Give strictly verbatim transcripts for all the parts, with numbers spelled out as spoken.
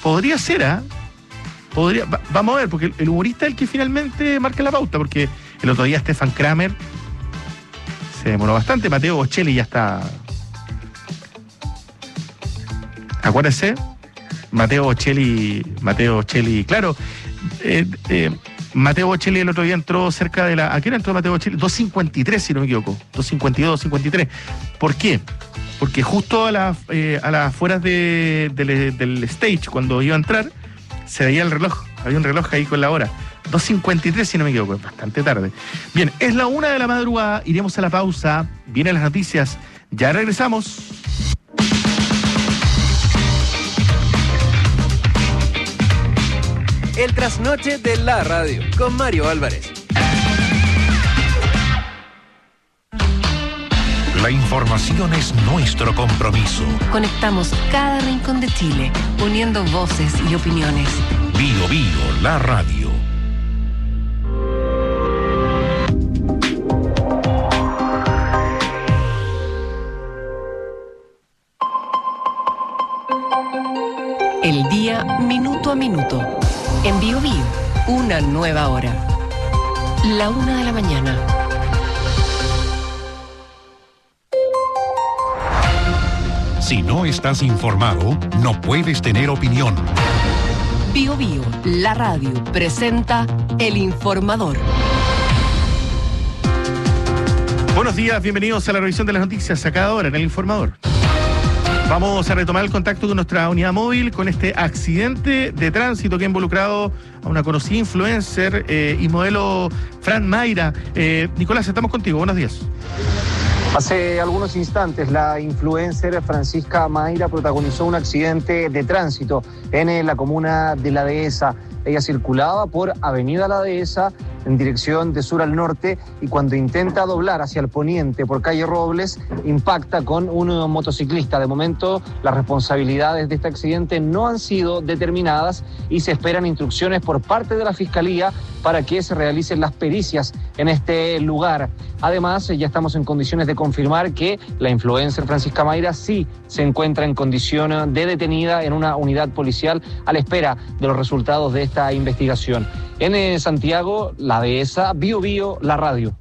podría ser, ¿ah? ¿eh? Podría, va, vamos a ver, porque el humorista es el que finalmente marca la pauta, porque el otro día Stefan Kramer se demoró bastante, Mateo Bocelli ya está. Acuérdense, Mateo Bocelli, Mateo Bocelli, claro, eh, eh, Mateo Bocelli el otro día entró cerca de la... ¿A qué hora entró Mateo Bocelli? dos cincuenta y tres, si no me equivoco. dos cincuenta y dos, dos cincuenta y tres. ¿Por qué? Porque justo a las eh, a las afueras de, de, del stage, cuando iba a entrar, se veía el reloj. Había un reloj ahí con la hora. dos cincuenta y tres, si no me equivoco. Es bastante tarde. Bien, es la una de la madrugada. Iremos a la pausa. Vienen las noticias. Ya regresamos. El trasnoche de la radio con Mario Álvarez. La información es nuestro compromiso. Conectamos cada rincón de Chile, uniendo voces y opiniones. Bio Bio, la radio. El día minuto a minuto. En Bio Bio, una nueva hora. La una de la mañana. Si no estás informado, no puedes tener opinión. Bio Bio, la radio, presenta El Informador. Buenos días, bienvenidos a la revisión de las noticias a cada hora en El Informador. Vamos a retomar el contacto con nuestra unidad móvil con este accidente de tránsito que ha involucrado a una conocida influencer eh, y modelo Fran Mayra. Eh, Nicolás, estamos contigo, buenos días. Hace algunos instantes la influencer Francisca Mayra protagonizó un accidente de tránsito en la comuna de La Dehesa. Ella circulaba por Avenida La Dehesa en dirección de sur al norte y cuando intenta doblar hacia el poniente por calle Robles impacta con un motociclista. De momento las responsabilidades de este accidente no han sido determinadas y se esperan instrucciones por parte de la Fiscalía para que se realicen las pericias en este lugar. Además, ya estamos en condiciones de confirmar que la influencer Francisca Mayra sí se encuentra en condición de detenida en una unidad policial a la espera de los resultados de esta investigación. En Santiago, La Dehesa, Bio Bio, la radio.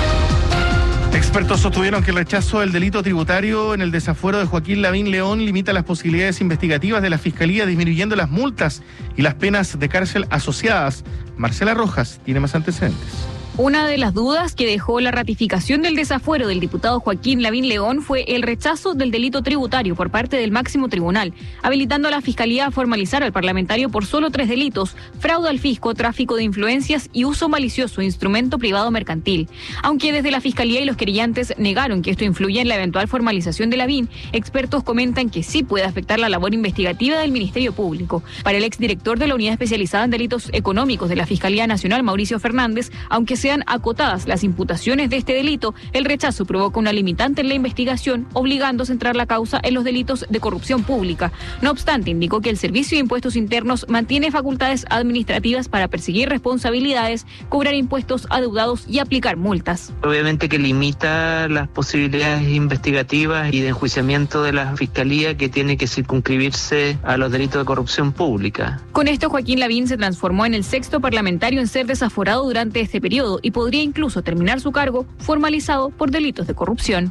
Expertos sostuvieron que el rechazo del delito tributario en el desafuero de Joaquín Lavín León limita las posibilidades investigativas de la Fiscalía, disminuyendo las multas y las penas de cárcel asociadas. Marcela Rojas tiene más antecedentes. Una de las dudas que dejó la ratificación del desafuero del diputado Joaquín Lavín León fue el rechazo del delito tributario por parte del máximo tribunal, habilitando a la Fiscalía a formalizar al parlamentario por solo tres delitos: fraude al fisco, tráfico de influencias y uso malicioso de instrumento privado mercantil. Aunque desde la Fiscalía y los querellantes negaron que esto influya en la eventual formalización de Lavín, expertos comentan que sí puede afectar la labor investigativa del Ministerio Público. Para el exdirector de la Unidad Especializada en Delitos Económicos de la Fiscalía Nacional, Mauricio Fernández, aunque sean acotadas las imputaciones de este delito, el rechazo provoca una limitante en la investigación, obligando a centrar la causa en los delitos de corrupción pública. No obstante, indicó que el Servicio de Impuestos Internos mantiene facultades administrativas para perseguir responsabilidades, cobrar impuestos adeudados y aplicar multas. Obviamente que limita las posibilidades investigativas y de enjuiciamiento de la Fiscalía, que tiene que circunscribirse a los delitos de corrupción pública. Con esto, Joaquín Lavín se transformó en el sexto parlamentario en ser desaforado durante este periodo y podría incluso terminar su cargo formalizado por delitos de corrupción.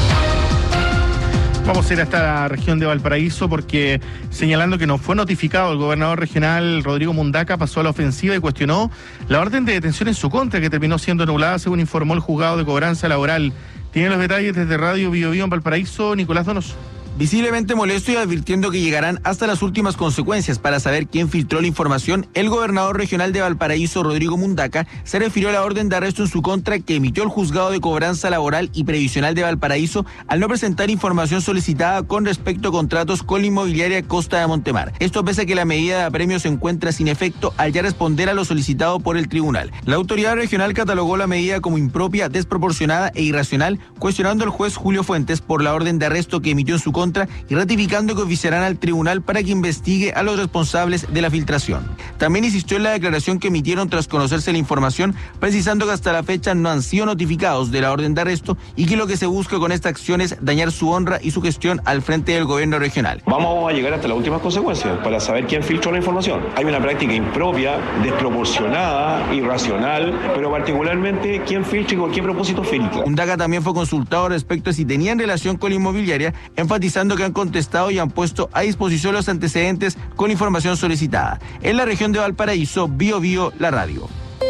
Vamos a ir hasta la región de Valparaíso porque, señalando que no fue notificado, el gobernador regional Rodrigo Mundaca pasó a la ofensiva y cuestionó la orden de detención en su contra, que terminó siendo anulada según informó el juzgado de cobranza laboral. Tiene los detalles desde Radio Bio Bio en Valparaíso, Nicolás Donoso. Visiblemente molesto y advirtiendo que llegarán hasta las últimas consecuencias para saber quién filtró la información, el gobernador regional de Valparaíso, Rodrigo Mundaca, se refirió a la orden de arresto en su contra que emitió el Juzgado de Cobranza Laboral y Previsional de Valparaíso al no presentar información solicitada con respecto a contratos con la inmobiliaria Costa de Montemar. Esto pese a que la medida de apremio se encuentra sin efecto al ya responder a lo solicitado por el tribunal. La autoridad regional catalogó la medida como impropia, desproporcionada e irracional, cuestionando al juez Julio Fuentes por la orden de arresto que emitió en su contra contra y ratificando que oficiarán al tribunal para que investigue a los responsables de la filtración. También insistió en la declaración que emitieron tras conocerse la información, precisando que hasta la fecha no han sido notificados de la orden de arresto y que lo que se busca con esta acción es dañar su honra y su gestión al frente del gobierno regional. Vamos a llegar hasta las últimas consecuencias para saber quién filtró la información. Hay una práctica impropia, desproporcionada, irracional, pero particularmente quién filtra y con qué propósito filtra. Mundaca también fue consultado respecto a si tenían relación con la inmobiliaria, enfatizando que han contestado y han puesto a disposición los antecedentes con información solicitada. En la región de Valparaíso, Bio Bio, la radio.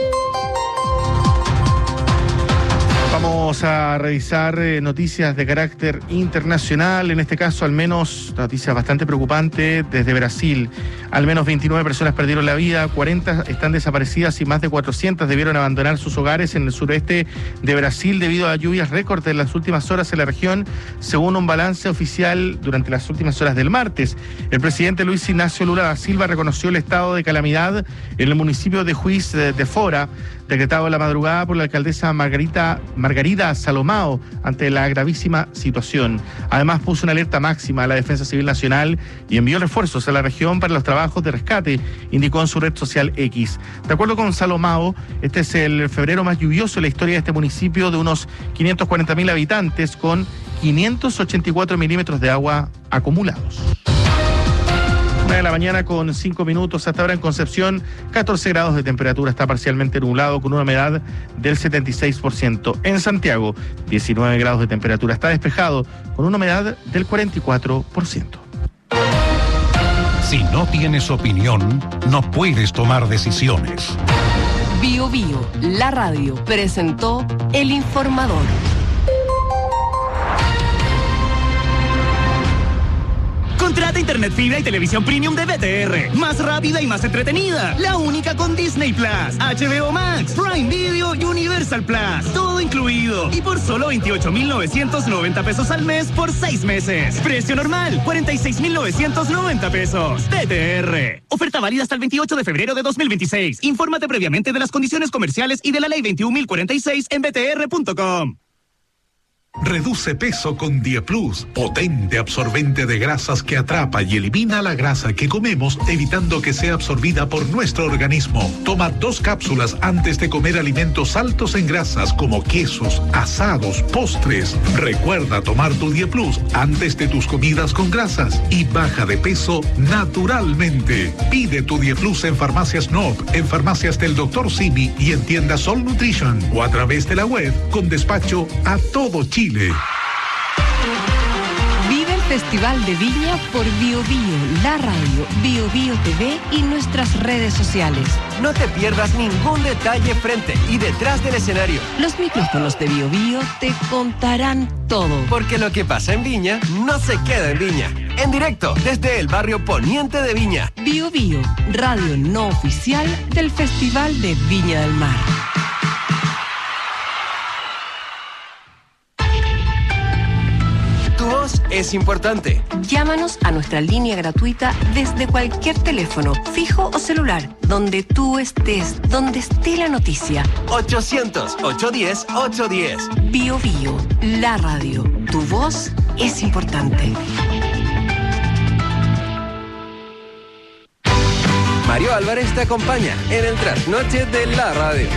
Vamos a revisar eh, noticias de carácter internacional, en este caso al menos noticias bastante preocupantes desde Brasil. Al menos veintinueve personas perdieron la vida, cuarenta están desaparecidas y más de cuatrocientas debieron abandonar sus hogares en el sureste de Brasil debido a lluvias récord en las últimas horas en la región, según un balance oficial durante las últimas horas del martes. El presidente Luis Ignacio Lula da Silva reconoció el estado de calamidad en el municipio de Juiz de, de Fora, decretado en la madrugada por la alcaldesa Margarita, Margarida Salomao ante la gravísima situación. Además puso una alerta máxima a la Defensa Civil Nacional y envió refuerzos a la región para los trabajos de rescate, indicó en su red social X. De acuerdo con Salomao, este es el febrero más lluvioso en la historia de este municipio de unos quinientos cuarenta mil habitantes con quinientos ochenta y cuatro milímetros de agua acumulados. Una de la mañana con cinco minutos, hasta ahora en Concepción, catorce grados de temperatura, está parcialmente nublado con una humedad del setenta y seis por ciento. En Santiago, diecinueve grados de temperatura, está despejado con una humedad del cuarenta y cuatro por ciento. Si no tienes opinión, no puedes tomar decisiones. Bio Bio, la radio, presentó El Informador. Contrata internet fibra y televisión premium de B T R. Más rápida y más entretenida. La única con Disney Plus, H B O Max, Prime Video y Universal Plus. Todo incluido. Y por solo veintiocho mil novecientos noventa pesos al mes por seis meses. Precio normal, cuarenta y seis mil novecientos noventa pesos. B T R. Oferta válida hasta el veintiocho de febrero de dos mil veintiséis. Infórmate previamente de las condiciones comerciales y de la ley veintiún mil cuarenta y seis en b t r punto com. Reduce peso con Dieplus, potente absorbente de grasas que atrapa y elimina la grasa que comemos, evitando que sea absorbida por nuestro organismo. Toma dos cápsulas antes de comer alimentos altos en grasas como quesos, asados, postres. Recuerda tomar tu Dieplus antes de tus comidas con grasas y baja de peso naturalmente. Pide tu Dieplus en Farmacias N O P, en Farmacias del doctor Simi y en tiendas Sol Nutrition o a través de la web con despacho a todo Chile. Vive el Festival de Viña por Bio Bio, la radio, Bio Bio T V y nuestras redes sociales. No te pierdas ningún detalle frente y detrás del escenario. Los micrófonos de Bio Bio te contarán todo. Porque lo que pasa en Viña no se queda en Viña. En directo desde el barrio poniente de Viña. Bio Bio, radio no oficial del Festival de Viña del Mar. Es importante. Llámanos a nuestra línea gratuita desde cualquier teléfono, fijo o celular, donde tú estés, donde esté la noticia. ochocientos, ochocientos diez, ochocientos diez. Bio Bio, la radio. Tu voz es importante. Mario Álvarez te acompaña en el trasnoche de la radio.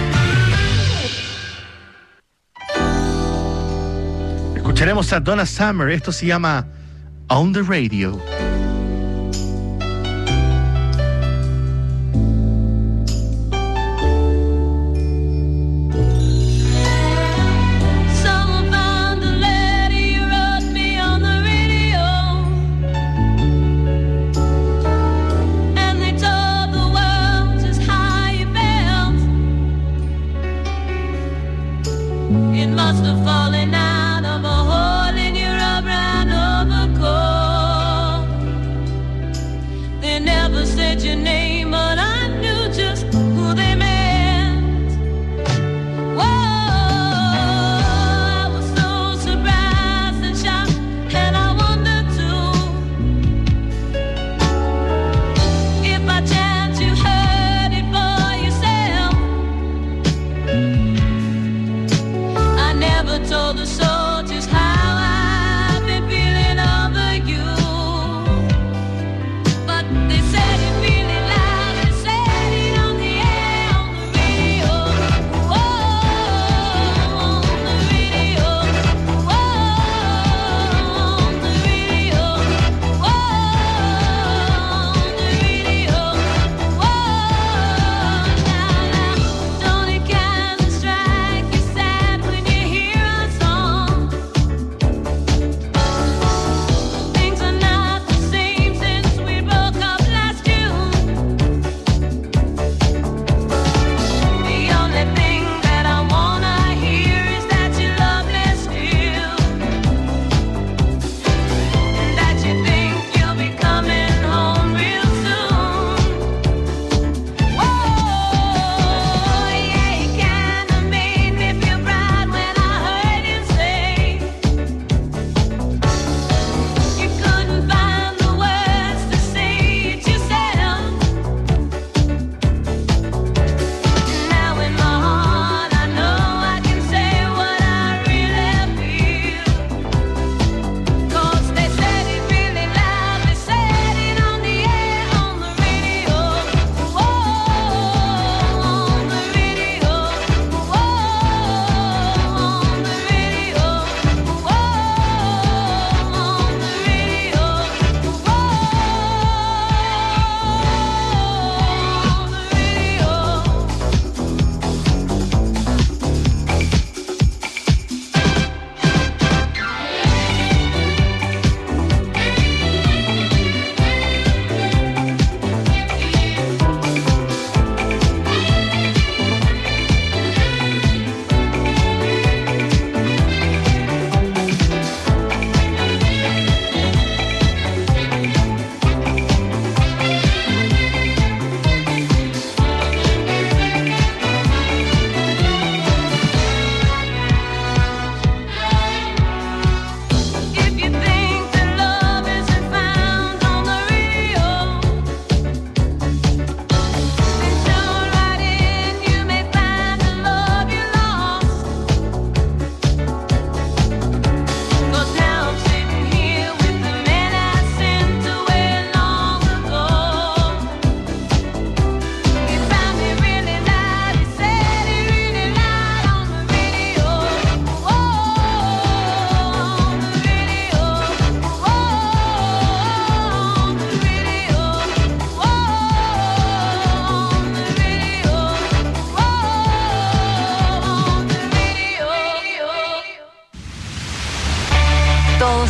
Escucharemos a Donna Summer, esto se llama On the Radio. Told the soldiers how I've been feeling over you.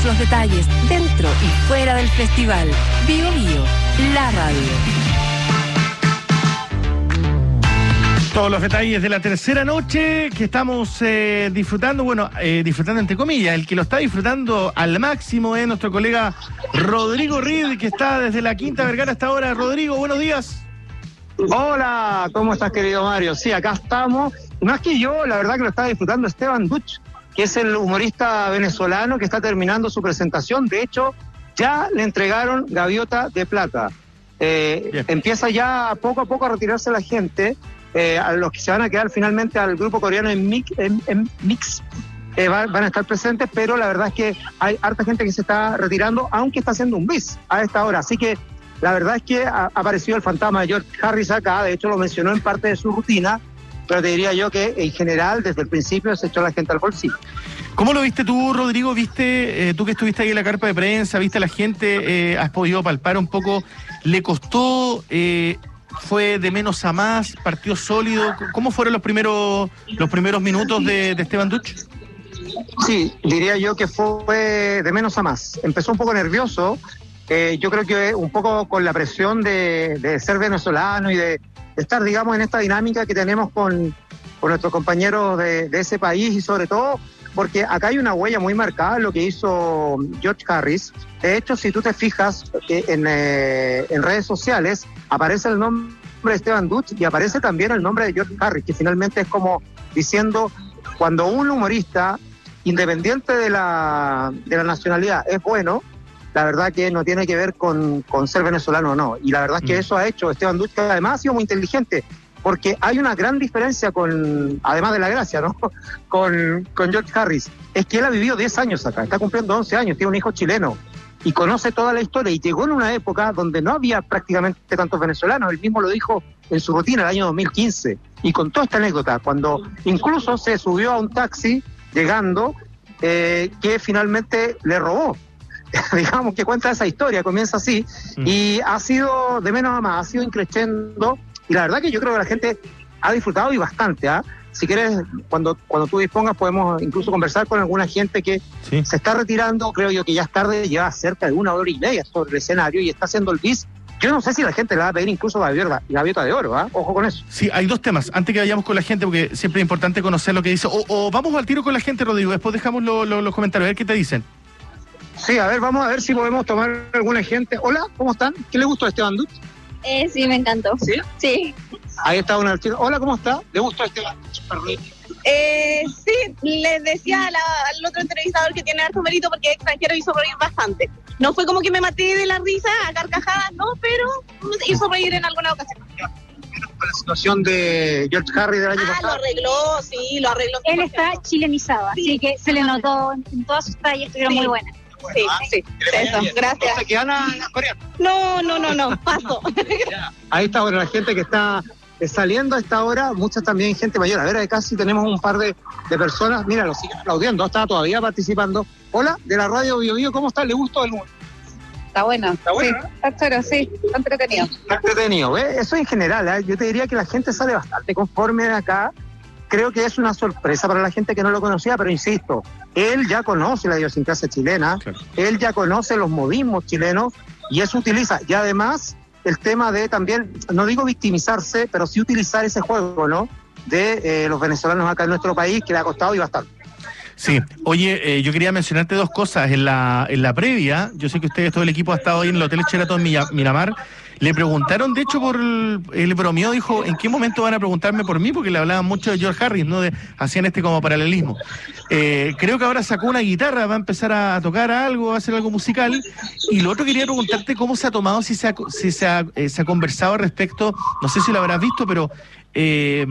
los detalles dentro y fuera del festival. Bio Bio, la radio. Todos los detalles de la tercera noche que estamos eh, disfrutando, bueno, eh, disfrutando entre comillas, el que lo está disfrutando al máximo es nuestro colega Rodrigo Reed, que está desde la Quinta Vergara hasta ahora. Rodrigo, buenos días. Hola, ¿cómo estás, querido Mario? Sí, acá estamos. Más que yo, la verdad que lo está disfrutando Esteban Duch, que es el humorista venezolano que está terminando su presentación. De hecho, ya le entregaron Gaviota de Plata. Eh, empieza ya poco a poco a retirarse la gente. Eh, a los que se van a quedar finalmente al grupo coreano en Mix, en, en Mix eh, va, van a estar presentes, pero la verdad es que hay harta gente que se está retirando, aunque está haciendo un bis a esta hora. Así que la verdad es que ha aparecido el fantasma de George Harris acá. De hecho lo mencionó en parte de su rutina, pero te diría yo que en general desde el principio se echó la gente al bolsillo. ¿Cómo lo viste tú, Rodrigo? ¿Viste, eh, tú que estuviste ahí en la carpa de prensa, viste a la gente, eh, has podido palpar un poco, le costó, eh, fue de menos a más, partió sólido? ¿Cómo fueron los primeros los primeros minutos de, de Esteban Duch? Sí, diría yo que fue de menos a más. Empezó un poco nervioso, eh, yo creo que un poco con la presión de, de ser venezolano y de, de estar, digamos, en esta dinámica que tenemos con, con nuestros compañeros de, de ese país, y sobre todo porque acá hay una huella muy marcada en lo que hizo George Harris. De hecho, si tú te fijas eh, en, eh, en redes sociales, aparece el nombre de Esteban Duch y aparece también el nombre de George Harris, que finalmente es como diciendo, cuando un humorista, independiente de la, de la nacionalidad, es bueno, la verdad que no tiene que ver con, con ser venezolano o no. Y la verdad es que mm. eso ha hecho Esteban Duch, que además ha sido muy inteligente, porque hay una gran diferencia con, además de la gracia, ¿no? Con, con George Harris. Es que él ha vivido diez años acá, está cumpliendo once años, tiene un hijo chileno y conoce toda la historia, y llegó en una época donde no había prácticamente tantos venezolanos. Él mismo lo dijo en su rutina el año dos mil quince, y contó esta anécdota, cuando incluso se subió a un taxi llegando, eh, que finalmente le robó. Digamos que cuenta esa historia, comienza así, mm. y ha sido de menos a más, ha sido increciendo. Y la verdad que yo creo que la gente ha disfrutado y bastante. ¿eh? Si quieres, cuando, cuando tú dispongas, podemos incluso conversar con alguna gente que sí. se está retirando. Creo yo que ya es tarde, lleva cerca de una hora y media sobre el escenario y está haciendo el bis. Yo no sé si la gente le va a pedir incluso gaviota, gaviota de oro, ¿eh? Ojo con eso. Sí, hay dos temas. Antes que vayamos con la gente, porque siempre es importante conocer lo que dice. O, o vamos al tiro con la gente, Rodrigo, después dejamos lo, lo, los comentarios, a ver qué te dicen. Sí, a ver, vamos a ver si podemos tomar alguna gente. Hola, ¿cómo están? ¿Qué le gustó a Esteban Duch? Eh, sí, me encantó. ¿Sí? Sí. Ahí está una chica. Hola, ¿cómo está? ¿Le gustó Esteban Duch? Eh, sí, les decía a la, al otro entrevistador que tiene harto mérito porque extranjero hizo reír bastante. No fue como que me maté de la risa a carcajadas, no, pero hizo reír en alguna ocasión. Con la situación de George Harris del año ah, pasado. Ah, lo arregló, sí, lo arregló. Él está chilenizado, sí. Así que se le notó en todas sus tallas, estuvieron sí. muy buenas. Bueno, sí, ¿ah? sí, eso, gracias. ¿No se quedan a coreano? No, no, no, no, paso. Ahí está, bueno, la gente que está saliendo a esta hora, muchas también gente mayor. A ver, acá sí tenemos un par de, de personas. Mira, lo siguen aplaudiendo, está todavía participando. Hola, de la radio Bio Bio, ¿cómo está? ¿Le gustó el número? Está bueno. Está bueno, sí, está chévere, sí, está entretenido. Está entretenido, ¿eh? Eso en general, ¿eh? Yo te diría que la gente sale bastante conforme de acá. Creo que es una sorpresa para la gente que no lo conocía, pero insisto, él ya conoce la idiosincrasia chilena, claro. Él ya conoce los modismos chilenos y eso utiliza. Y además, el tema de también, no digo victimizarse, pero sí utilizar ese juego, ¿no? De eh, los venezolanos acá en nuestro país, que le ha costado y bastante. Sí, oye, eh, yo quería mencionarte dos cosas. En la en la previa, yo sé que ustedes, todo el equipo ha estado ahí en el Hotel Sheraton Miramar. Le preguntaron, de hecho, por el, el bromeó, dijo, ¿en qué momento van a preguntarme por mí? Porque le hablaban mucho de George Harris, ¿no? De, hacían este como paralelismo. Eh, creo que ahora sacó una guitarra, va a empezar a tocar algo, va a hacer algo musical. Y lo otro quería preguntarte cómo se ha tomado, si se ha, si se ha, eh, se ha conversado respecto, no sé si lo habrás visto, pero eh,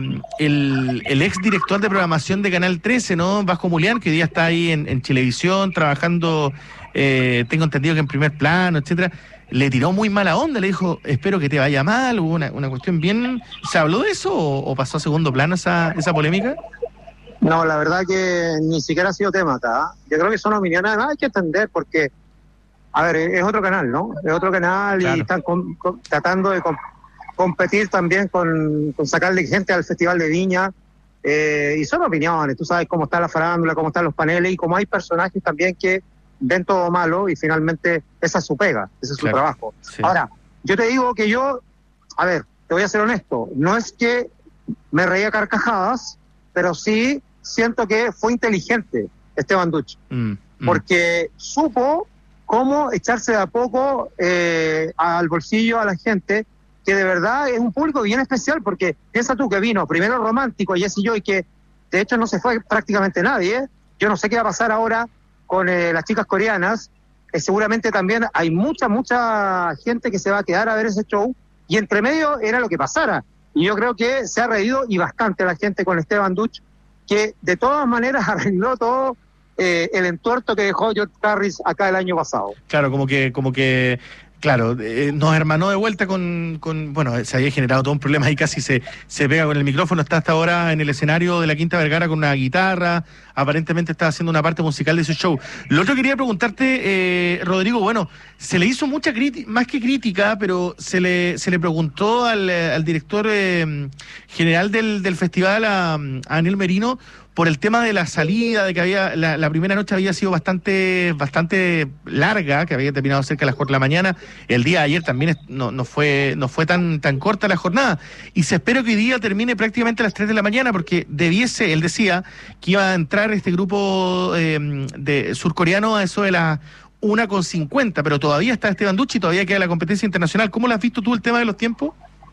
el, el ex director de programación de Canal trece, ¿no? Vasco Mulián, que hoy día está ahí en, en Chilevisión, trabajando, eh, tengo entendido que en primer plano, etcétera. Le tiró muy mala onda, le dijo, espero que te vaya mal, hubo una, una cuestión bien... ¿Se habló de eso o, o pasó a segundo plano esa, esa polémica? No, la verdad que ni siquiera ha sido tema acá. Yo creo que son opiniones, además hay que entender, porque, a ver, es otro canal, ¿no? Es otro canal, claro. Y están con, con, tratando de com, competir también con, con sacarle gente al Festival de Viña, eh, y son opiniones, tú sabes cómo está la farándula, cómo están los paneles, y cómo hay personajes también que ven todo malo y finalmente esa es su pega, ese es su Claro. trabajo. Sí. Ahora, yo te digo que yo, a ver, te voy a ser honesto, no es que me reía carcajadas, pero sí siento que fue inteligente Esteban Duch, Mm, mm. porque supo cómo echarse de a poco eh, al bolsillo a la gente, que de verdad es un público bien especial, porque piensa tú que vino primero Romántico, Jesse Joy, que de hecho no se fue prácticamente nadie, ¿eh? Yo no sé qué va a pasar ahora con eh, las chicas coreanas, eh, seguramente también hay mucha, mucha gente que se va a quedar a ver ese show, y entre medio era lo que pasara, y yo creo que se ha reído y bastante la gente con Esteban Duch, que de todas maneras arregló todo eh, el entuerto que dejó George Harris acá el año pasado. Claro, como que, como que, claro, eh, nos hermanó de vuelta con, con, bueno, se había generado todo un problema ahí, casi se, se pega con el micrófono, está hasta ahora en el escenario de la Quinta Vergara con una guitarra, aparentemente está haciendo una parte musical de su show. Lo otro quería preguntarte, eh, Rodrigo, bueno, se le hizo mucha crítica, más que crítica, pero se le, se le preguntó al, al director eh, general del, del festival, a, a Daniel Merino, por el tema de la salida, de que había la, la primera noche había sido bastante bastante larga, que había terminado cerca de las cuatro de la mañana. El día de ayer también es, no, no fue no fue tan tan corta la jornada. Y se espera que hoy día termine prácticamente a las tres de la mañana, porque debiese, él decía, que iba a entrar este grupo eh, de surcoreano a eso de las una con cincuenta, pero todavía está Esteban Duch y todavía queda la competencia internacional. ¿Cómo lo has visto tú el tema de los tiempos?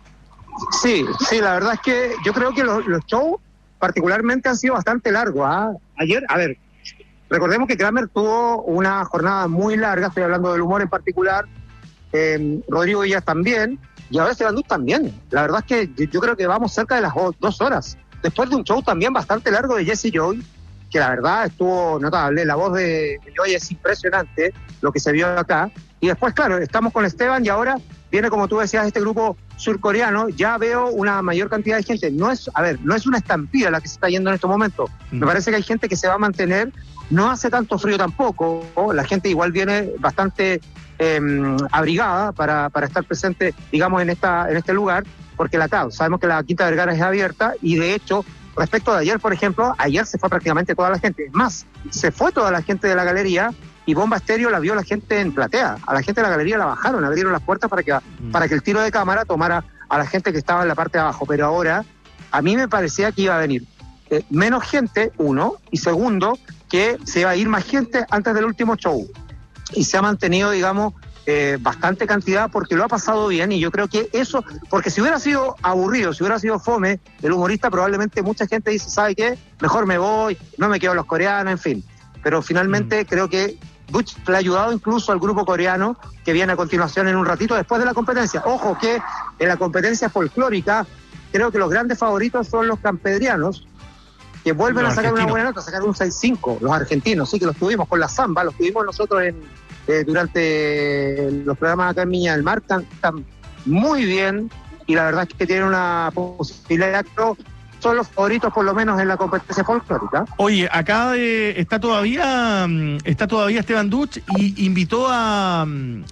Sí, sí, la verdad es que yo creo que los, los shows particularmente han sido bastante largos. ¿ah? Ayer, a ver, recordemos que Kramer tuvo una jornada muy larga, estoy hablando del humor en particular, eh, Rodrigo Villas también, y ahora Esteban Duch también. La verdad es que yo, yo creo que vamos cerca de las o- dos horas, después de un show también bastante largo de Jesse Joy, que la verdad estuvo notable, la voz de Joy es impresionante, lo que se vio acá, y después, claro, estamos con Esteban y ahora viene, como tú decías, este grupo surcoreano. Ya veo una mayor cantidad de gente. No es, a ver, no es una estampida la que se está yendo en estos momentos. Mm. Me parece que hay gente que se va a mantener. No hace tanto frío tampoco. La gente igual viene bastante eh, abrigada para, para estar presente, digamos, en esta en este lugar, porque la T A U, sabemos que la Quinta Vergara es abierta y de hecho, respecto de ayer, por ejemplo, ayer se fue prácticamente toda la gente. Es más, se fue toda la gente de la galería y Bomba Estéreo la vio la gente en platea. A la gente de la galería la bajaron, abrieron las puertas para que, mm. para que el tiro de cámara tomara a la gente que estaba en la parte de abajo. Pero ahora, a mí me parecía que iba a venir eh, menos gente, uno, y segundo, que se iba a ir más gente antes del último show. Y se ha mantenido, digamos, eh, bastante cantidad porque lo ha pasado bien, y yo creo que eso, porque si hubiera sido aburrido, si hubiera sido fome, el humorista, probablemente mucha gente dice, ¿sabe qué? Mejor me voy, no me quedo a los coreanos, en fin. Pero finalmente mm. creo que Duch le ha ayudado incluso al grupo coreano que viene a continuación en un ratito después de la competencia. Ojo que en la competencia folclórica creo que los grandes favoritos son los campedrianos, que vuelven los a sacar argentinos. Una buena nota, a sacar un seis cinco, los argentinos, sí, que los tuvimos con la samba, los tuvimos nosotros en, eh, durante los programas acá en Viña del Mar, están, están muy bien, y la verdad es que tienen una posibilidad de son los favoritos por lo menos en la competencia folclórica. Oye, acá de, está todavía está todavía Esteban Duch y invitó a,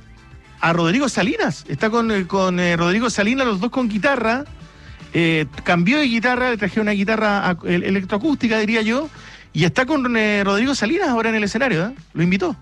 a Rodrigo Salinas. Está con, con eh, Rodrigo Salinas, los dos con guitarra. Eh, cambió de guitarra, le traje una guitarra a, el, electroacústica, diría yo, y está con eh, Rodrigo Salinas ahora en el escenario, ¿eh? Lo invitó.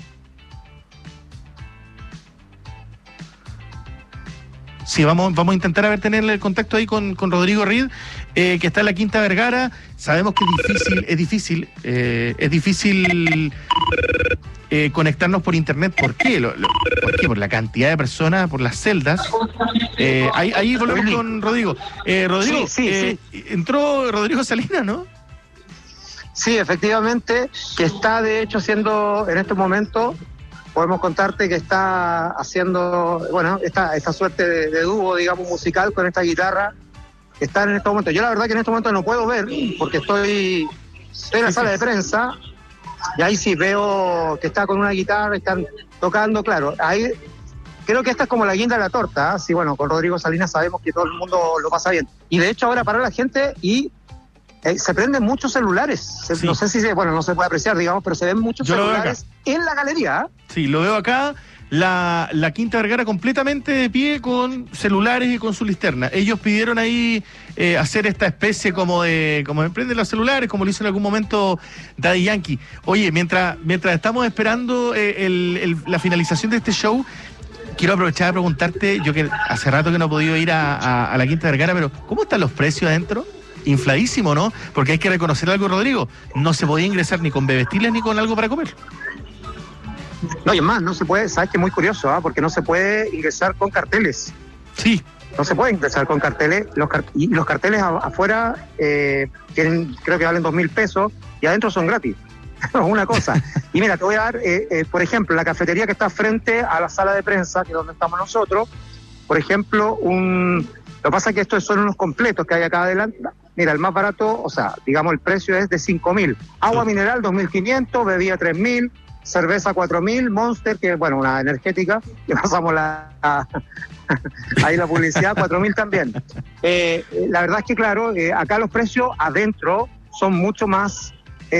Sí, vamos, vamos a intentar a ver tenerle el contacto ahí con, con Rodrigo Reed, eh, que está en la Quinta Vergara. Sabemos que es difícil, es difícil, eh, es difícil eh, conectarnos por internet. ¿Por qué? Lo, lo, ¿Por qué? Por la cantidad de personas, por las celdas. Eh, ahí, ahí volvemos con Rodrigo. Eh, Rodrigo, sí, sí, eh, sí. Entró Rodrigo Salinas, ¿no? Sí, efectivamente, que está de hecho haciendo en este momento. Podemos contarte que está haciendo, bueno, esta, esta suerte de, de dúo, digamos, musical con esta guitarra. Está en este momento. Yo la verdad que en este momento no puedo ver, porque estoy, estoy en la sí, sala sí. de prensa, y ahí sí veo que está con una guitarra, están tocando, claro. Ahí creo que esta es como la guinda de la torta, ¿eh? Sí, bueno, con Rodrigo Salinas sabemos que todo el mundo lo pasa bien. Y de hecho ahora para la gente y Eh, se prenden muchos celulares, se, sí. no sé si se, bueno, no se puede apreciar, digamos, pero se ven muchos Yo celulares en la galería. Sí, lo veo acá, la, la Quinta Vergara completamente de pie con celulares y con su linterna. Ellos pidieron ahí eh, hacer esta especie como de como de prender los celulares, como lo hizo en algún momento Daddy Yankee. Oye, mientras mientras estamos esperando eh, el, el, la finalización de este show, quiero aprovechar a preguntarte, yo que hace rato que no he podido ir a, a, a la Quinta Vergara, pero ¿cómo están los precios adentro? Infladísimo, ¿no? Porque hay que reconocer algo, Rodrigo, no se podía ingresar ni con bebestiles ni con algo para comer. No, y es más, no se puede, sabes que es muy curioso, ¿eh? Porque no se puede ingresar con carteles. Sí. No se puede ingresar con carteles, los cart- y los carteles a- afuera eh, tienen, creo que valen dos mil pesos, y adentro son gratis. Una cosa. Y mira, te voy a dar, eh, eh, por ejemplo, la cafetería que está frente a la sala de prensa, que es donde estamos nosotros, por ejemplo, un... Lo que pasa es que estos son unos completos que hay acá adelante. Mira, el más barato, o sea, digamos, el precio es de cinco mil. Agua mineral, dos mil quinientos, bebida, tres mil, cerveza, cuatro mil, Monster, que es, bueno, una energética, que pasamos la... a- ahí la publicidad, cuatro mil también. Eh, la verdad es que, claro, eh, acá los precios adentro son mucho más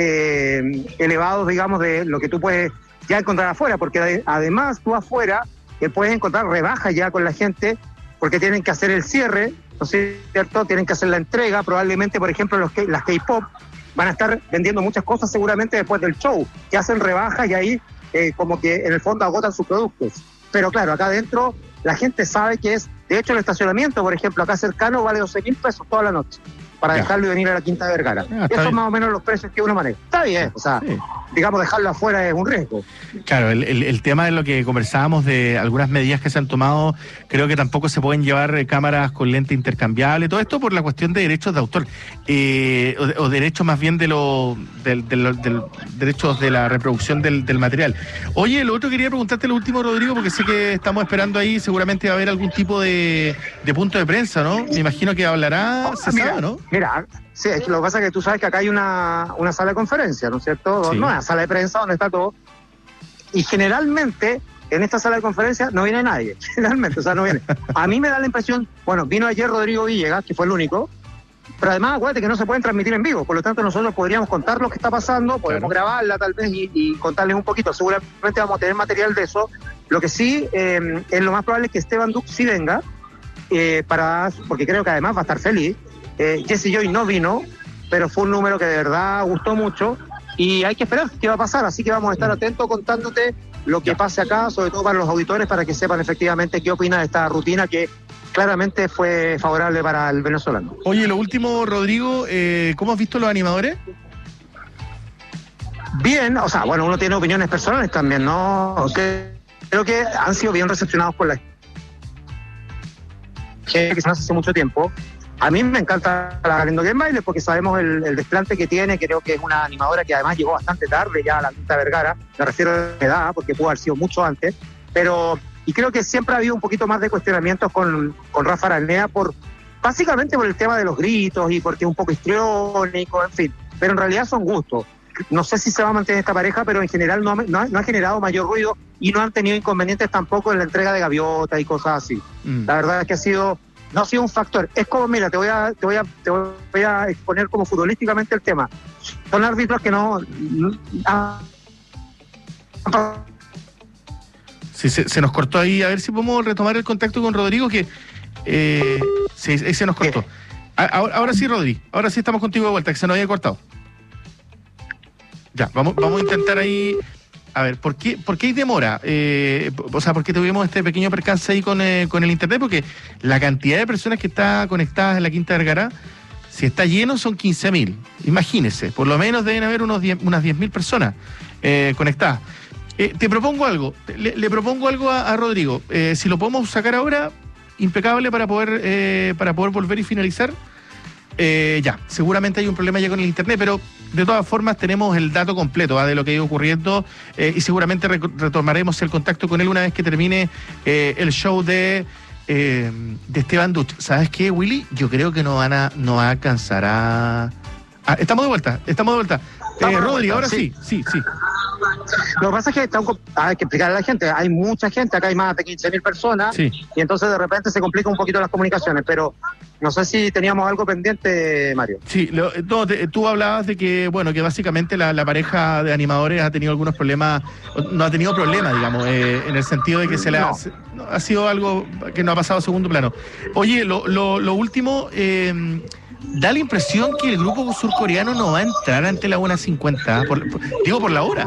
eh, elevados, digamos, de lo que tú puedes ya encontrar afuera, porque ade- además tú afuera eh, puedes encontrar rebajas ya con la gente, porque tienen que hacer el cierre, ¿no es cierto? Tienen que hacer la entrega, probablemente, por ejemplo, los K- las K-pop van a estar vendiendo muchas cosas seguramente después del show, que hacen rebajas y ahí eh, como que en el fondo agotan sus productos. Pero claro, acá adentro la gente sabe que es, de hecho el estacionamiento, por ejemplo, acá cercano vale doce mil pesos toda la noche, para Ya. dejarlo y venir a la Quinta Vergara. Ah, está Esos son bien. más o menos los precios que uno maneja. Está bien, o sea, Sí. digamos, dejarlo afuera es un riesgo. Claro, el, el, el tema de lo que conversábamos de algunas medidas que se han tomado, creo que tampoco se pueden llevar eh, cámaras con lente intercambiable, todo esto por la cuestión de derechos de autor, eh, o, de- o derechos más bien de los del, del- del- derechos de la reproducción del, del material. Oye, lo otro quería preguntarte lo último, Rodrigo, porque sé que estamos esperando ahí, seguramente va a haber algún tipo de, de punto de prensa, ¿no? Me imagino que hablará, se mira, sabe, ¿no? Mira, sí, es que lo que pasa es que tú sabes que acá hay una, una sala de conferencia, ¿no es cierto? Sí. No, una sala de prensa donde está todo. Y generalmente en esta sala de conferencia no viene nadie, generalmente, o sea, no viene. A mí me da la impresión, bueno, vino ayer Rodrigo Villegas, que fue el único, pero además acuérdate que no se pueden transmitir en vivo, por lo tanto nosotros podríamos contar lo que está pasando, podemos Claro. grabarla tal vez y, y contarles un poquito, seguramente vamos a tener material de eso. Lo que sí, eh, es lo más probable es que Esteban Dux sí venga, eh, para, porque creo que además va a estar feliz. Eh, Jesse Joy no vino, pero fue un número que de verdad gustó mucho y hay que esperar qué va a pasar, así que vamos a estar atentos contándote lo que pase acá, sobre todo para los auditores, para que sepan efectivamente qué opina de esta rutina que claramente fue favorable para el venezolano. Oye, lo último, Rodrigo, eh, ¿cómo has visto los animadores? Bien, o sea, bueno, uno tiene opiniones personales también, ¿no? Que, creo que han sido bien recepcionados por la gente que se hace hace mucho tiempo. A mí me encanta la Galindo Game Baile porque sabemos el, el desplante que tiene. Creo que es una animadora que además llegó bastante tarde ya a la Quinta Vergara. Me refiero a la edad porque pudo haber sido mucho antes. Pero, y creo que siempre ha habido un poquito más de cuestionamientos con, con Rafa Aranea por, básicamente por el tema de los gritos y porque es un poco histriónico, en fin. Pero en realidad son gustos. No sé si se va a mantener esta pareja, pero en general no ha, no ha, no ha generado mayor ruido y no han tenido inconvenientes tampoco en la entrega de gaviota y cosas así. Mm. La verdad es que ha sido, no ha sido un factor. Es como, mira, te voy a, te voy a, te voy a exponer como futbolísticamente el tema. Son árbitros que no... no ah, Sí, se, se nos cortó ahí, a ver si podemos retomar el contacto con Rodrigo, que eh, sí, ahí se nos cortó. A- Ahora, ahora sí, Rodri, ahora sí estamos contigo de vuelta, que se nos había cortado. Ya, vamos, vamos a intentar ahí. A ver, ¿por qué, por qué hay demora? Eh, o sea, ¿por qué tuvimos este pequeño percance ahí con, eh, con el internet? Porque la cantidad de personas que está conectadas en la Quinta Vergara, si está lleno, son quince mil. Imagínense, por lo menos deben haber unos diez, unas diez mil personas eh, conectadas. Eh, te propongo algo, le, le propongo algo a, a Rodrigo. Eh, si lo podemos sacar ahora, impecable para poder, eh, para poder volver y finalizar. Eh, ya, seguramente hay un problema ya con el internet, pero de todas formas tenemos el dato completo ¿va? de lo que ha ido ocurriendo eh, y seguramente re- retomaremos el contacto con él una vez que termine eh, el show de, eh, de Esteban Duch. ¿Sabes qué, Willy? Yo creo que no van a, no va a alcanzar a... Ah, estamos de vuelta, estamos de vuelta. Eh, Estamos de Rodri, vuelta, ahora sí. sí, sí, sí. Lo que pasa es que está un, hay que explicarle a la gente, hay mucha gente, acá hay más de quince mil personas, sí. Y entonces de repente se complican un poquito las comunicaciones, pero no sé si teníamos algo pendiente, Mario. Sí, lo, no, te, tú hablabas de que, bueno, que básicamente la, la pareja de animadores ha tenido algunos problemas, no ha tenido problemas, digamos, eh, en el sentido de que se le ha, No. se- ha sido algo que no ha pasado a segundo plano. Oye, lo, lo, lo último, eh, da la impresión que el grupo surcoreano no va a entrar ante la una cincuenta, por, por- digo por la hora.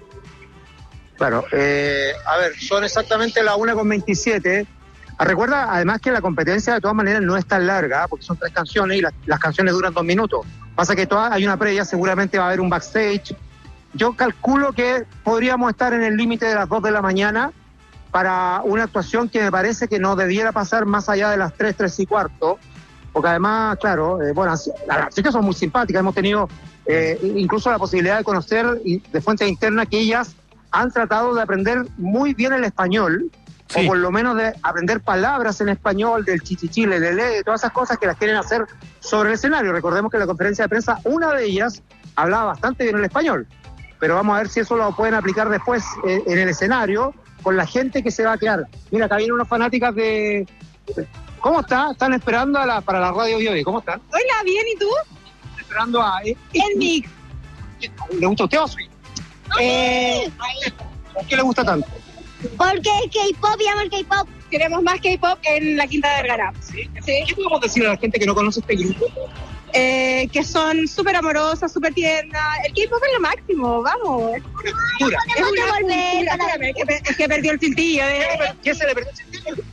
Claro, eh, a ver, son exactamente las una con veintisiete. Ah, recuerda además que la competencia de todas maneras no es tan larga, porque son tres canciones y las, las canciones duran dos minutos. Pasa que todas, hay una previa, seguramente va a haber un backstage. Yo calculo que podríamos estar en el límite de las dos de la mañana para una actuación que me parece que no debiera pasar más allá de las tres, tres y cuarto, porque además, claro, eh, bueno, así- las chicas son muy simpáticas, hemos tenido eh, incluso la posibilidad de conocer y- de fuentes internas que ellas han tratado de aprender muy bien el español, Sí. o por lo menos de aprender palabras en español, del chichichile, del le, de todas esas cosas que las quieren hacer sobre el escenario. Recordemos que en la conferencia de prensa, una de ellas hablaba bastante bien el español, pero vamos a ver si eso lo pueden aplicar después eh, en el escenario con la gente que se va a quedar. Mira, acá vienen unas fanáticas de... ¿Cómo está? Están esperando a la, para la radio Biobi. ¿Cómo están? Hola, bien, ¿y tú? Esperando a... eh, El mix. ¿Le gusta a usted o soy? Eh, ¿Por qué le gusta tanto? porque es K-pop y amo el K-pop. Queremos más K-pop en la Quinta Vergara. Sí. ¿Qué podemos decir a la gente que no conoce este grupo? Eh, que son súper amorosas, súper tiernas. El K-pop es lo máximo, vamos. Dura. Es una cultura. Espérame, es que, es que perdió el cintillo. De... ¿Qué se le perdió el cintillo?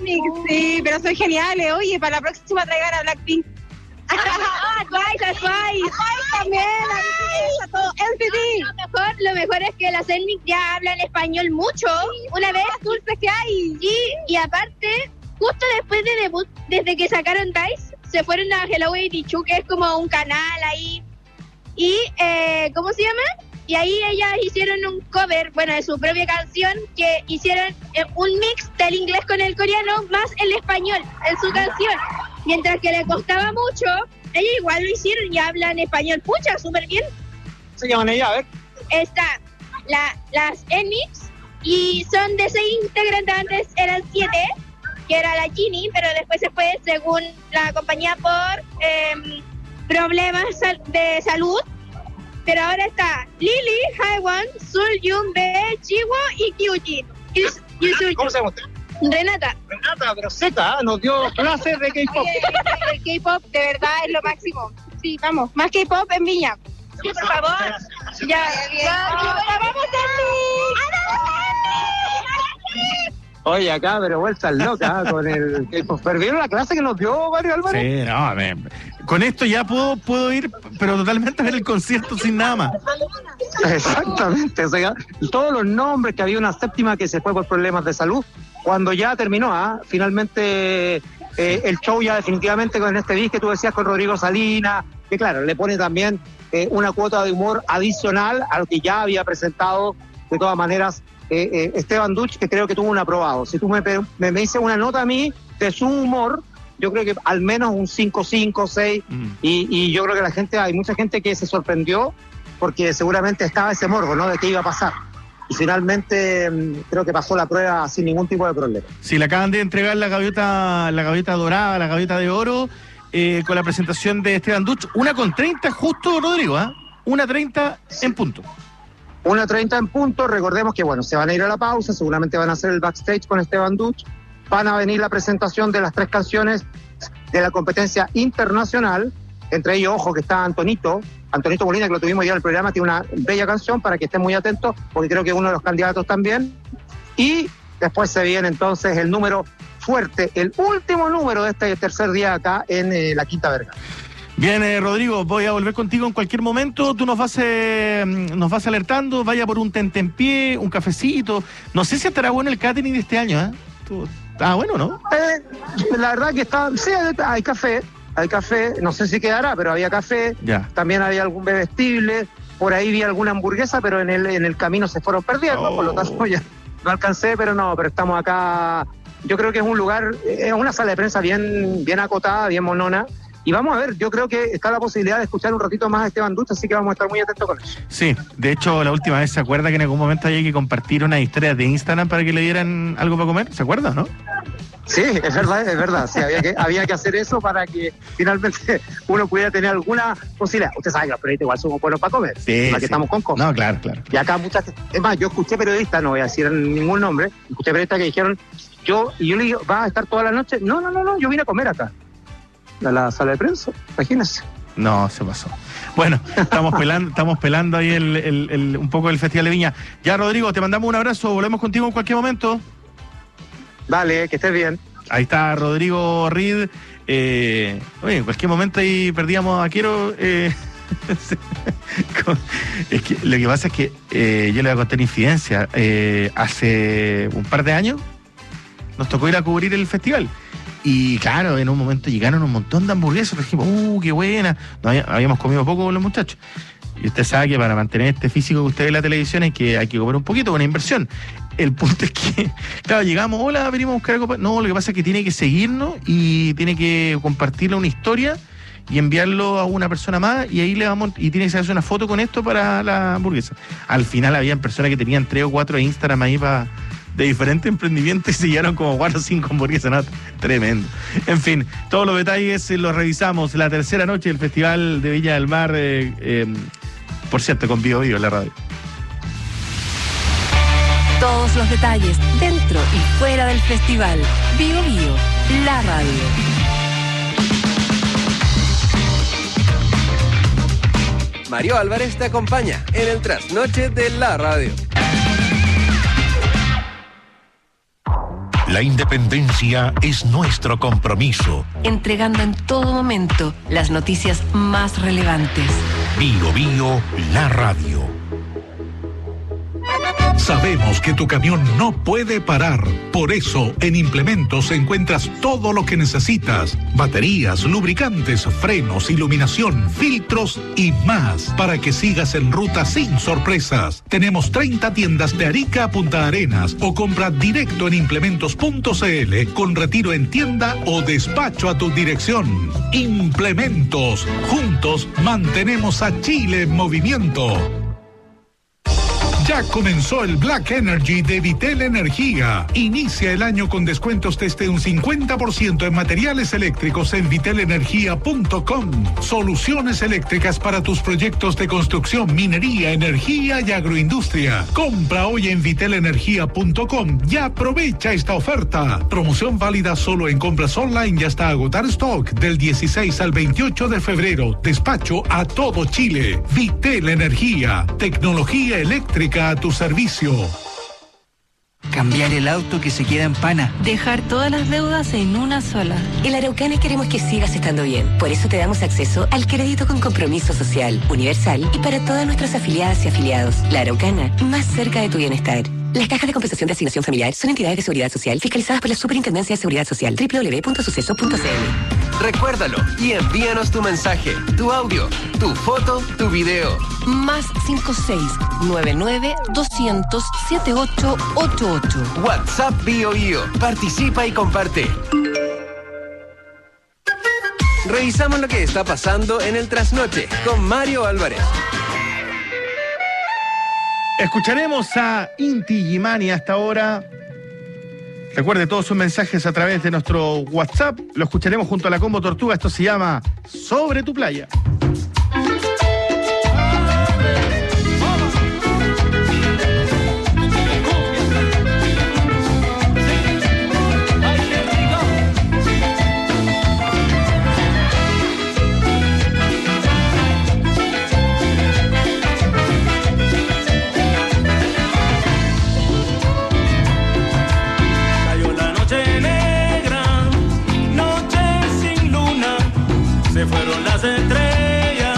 Sí, pero son geniales. Oye, para la próxima traigan a Blackpink. Ah, Twice, a Twice. Twice también. A todo. N C T. Lo mejor, lo mejor es que las Elnick ya hablan español mucho. Una vez Dulces que hay. y, y aparte, justo después de debut, desde que sacaron Dice, se fueron a Hello eighty-two, que es como un canal ahí. Y, eh, ¿cómo se llama? Y ahí ellas hicieron un cover, bueno, de su propia canción, que hicieron eh, un mix del inglés con el coreano más el español en su canción. Mientras que le costaba mucho, ellas igual lo hicieron y hablan español, pucha, súper bien. Se llaman ella, a ver. Está la, las Enix y son de seis integrantes, antes eran siete, que era la Ginny, pero después se fue según la compañía por eh, problemas sal- de salud. Pero ahora está Lily, Haewon, Suljun, Bae, Jiwo y Kyujin. Y, y Suljun. ¿Cómo se llama usted? Renata. Renata, pero Z, ¿eh? Nos dio clases de K-pop. Oye, el K-pop de verdad es lo máximo. Sí, vamos. Más K-pop en Viña. Sí, por favor. Ya, ya. ¡Vamos, Oye, acá, pero vueltas locas ¿eh? con el K-pop. ¿Pero vieron la clase que nos dio Mario Álvarez? Sí, no, a ver, con esto ya puedo, puedo ir, pero totalmente a ver el concierto sin nada más. Exactamente, o sea, todos los nombres, que había una séptima que se fue por problemas de salud, cuando ya terminó, ¿ah? finalmente eh, el show ya definitivamente con este bis que tú decías con Rodrigo Salinas, que claro, le pone también eh, una cuota de humor adicional a lo que ya había presentado de todas maneras eh, eh, Esteban Duch, que creo que tuvo un aprobado. Si tú me, me, me dices una nota a mí de su humor, yo creo que al menos un cinco, cinco, seis, Mm. y, y yo creo que la gente, hay mucha gente que se sorprendió porque seguramente estaba ese morbo, ¿no? De qué iba a pasar. Y finalmente mm, creo que pasó la prueba sin ningún tipo de problema. Sí, le acaban de entregar la gaviota, la gaviota dorada, la gaviota de oro, eh, con la presentación de Esteban Duch. Una con treinta, justo, Rodrigo, ¿ah? Una treinta en punto. una treinta en punto, recordemos que bueno, se van a ir a la pausa, seguramente van a hacer el backstage con Esteban Duch, van a venir la presentación de las tres canciones de la competencia internacional, entre ellos, ojo, que está Antonito, Antonito Molina, que lo tuvimos ya en el programa, tiene una bella canción para que estén muy atentos, porque creo que es uno de los candidatos también, y después se viene entonces el número fuerte, el último número de este tercer día acá en eh, la Quinta Vergara. Bien, eh, Rodrigo, voy a volver contigo en cualquier momento. Tú nos vas eh, nos vas alertando, vaya por un tentempié, un cafecito. No sé si estará bueno el catering de este año, ¿eh? Tú- Ah, bueno, ¿no? Eh, la verdad que está, sí, hay café, hay café, no sé si quedará, pero había café, Ya. también había algún bebestible, por ahí vi alguna hamburguesa, pero en el, en el camino se fueron perdiendo, Oh. por lo tanto ya no alcancé, pero no, pero estamos acá, yo creo que es un lugar, es una sala de prensa bien, bien acotada, bien monona, y vamos a ver, yo creo que está la posibilidad de escuchar un ratito más a Esteban Ducha, así que vamos a estar muy atentos con eso. Sí, de hecho, la última vez, ¿se acuerda que en algún momento había que compartir una historia de Instagram para que le dieran algo para comer? ¿Se acuerda, no? Sí, es verdad, es verdad. Sí, había que, había que hacer eso para que finalmente uno pudiera tener alguna posibilidad. Usted sabe que los periodistas igual somos buenos para comer, sí, para sí. que estamos con cosas. No, claro, claro. Y acá muchas... Es más, yo escuché periodistas, no voy a decir ningún nombre, escuché periodistas que dijeron, yo, y yo le digo, ¿vas a estar toda la noche? No, no, no, no, yo vine a comer acá. A la sala de prensa, imagínense. No, se pasó. Bueno, estamos pelando, estamos pelando ahí el, el, el, un poco el Festival de Viña. Ya, Rodrigo, te mandamos un abrazo, volvemos contigo en cualquier momento. Dale, que estés bien. Ahí está Rodrigo Reed. Eh, oye, en cualquier momento ahí perdíamos a Quiero. Eh, es que lo que pasa es que eh, yo le voy a contar infidencia. Eh, hace un par de años nos tocó ir a cubrir el festival. Y claro, en un momento llegaron un montón de hamburguesas. Dijimos, ¡uh, qué buena! No, habíamos comido poco con los muchachos. Y usted sabe que para mantener este físico que usted ve en la televisión hay que, hay que comer un poquito, una inversión. El punto es que, claro, llegamos, hola, venimos a buscar algo. No, lo que pasa es que tiene que seguirnos y tiene que compartirle una historia y enviarlo a una persona más, y ahí le vamos, y tiene que hacer una foto con esto para la hamburguesa. Al final habían personas que tenían tres o cuatro Instagram ahí para de diferentes emprendimientos y se llevaron como cuatro o cinco hamburguesas, ¿no? Tremendo. En fin, todos los detalles los revisamos. La tercera noche del Festival de Viña del Mar, eh, eh, por cierto, con Bio Bio en la radio. Todos los detalles dentro y fuera del festival. Bio Bio, la radio. Mario Álvarez te acompaña en el trasnoche de la radio. La independencia es nuestro compromiso. Entregando en todo momento las noticias más relevantes. Bio Bio, la radio. Sabemos que tu camión no puede parar. Por eso, en Implementos encuentras todo lo que necesitas. Baterías, lubricantes, frenos, iluminación, filtros y más. Para que sigas en ruta sin sorpresas. Tenemos treinta tiendas de Arica a Punta Arenas o compra directo en implementos punto c l con retiro en tienda o despacho a tu dirección. Implementos. Juntos mantenemos a Chile en movimiento. Ya comenzó el Black Energy de Vitel Energía. Inicia el año con descuentos desde un cincuenta por ciento en materiales eléctricos en vitel energía punto com. Soluciones eléctricas para tus proyectos de construcción, minería, energía y agroindustria. Compra hoy en vitel energía punto com y aprovecha esta oferta. Promoción válida solo en compras online y hasta agotar stock del dieciséis al veintiocho de febrero. Despacho a todo Chile. Vitel Energía. Tecnología eléctrica a tu servicio. Cambiar el auto que se queda en pana. Dejar todas las deudas en una sola. En la Araucana queremos que sigas estando bien. Por eso te damos acceso al crédito con compromiso social, universal y para todas nuestras afiliadas y afiliados. La Araucana, más cerca de tu bienestar. Las cajas de compensación de asignación familiar son entidades de seguridad social fiscalizadas por la Superintendencia de Seguridad Social. doble u doble u doble u punto suceso punto c l. Recuérdalo y envíanos tu mensaje, tu audio, tu foto, tu video. Más cinco seis nueve nueve dos cero cero siete ocho ocho ocho. WhatsApp Bio Bio. Participa y comparte. Revisamos lo que está pasando en el trasnoche con Mario Álvarez. Escucharemos a Inti Gimani hasta ahora. Recuerde todos sus mensajes a través de nuestro WhatsApp. Lo escucharemos junto a la Combo Tortuga. Esto se llama Sobre tu playa. Se fueron las estrellas.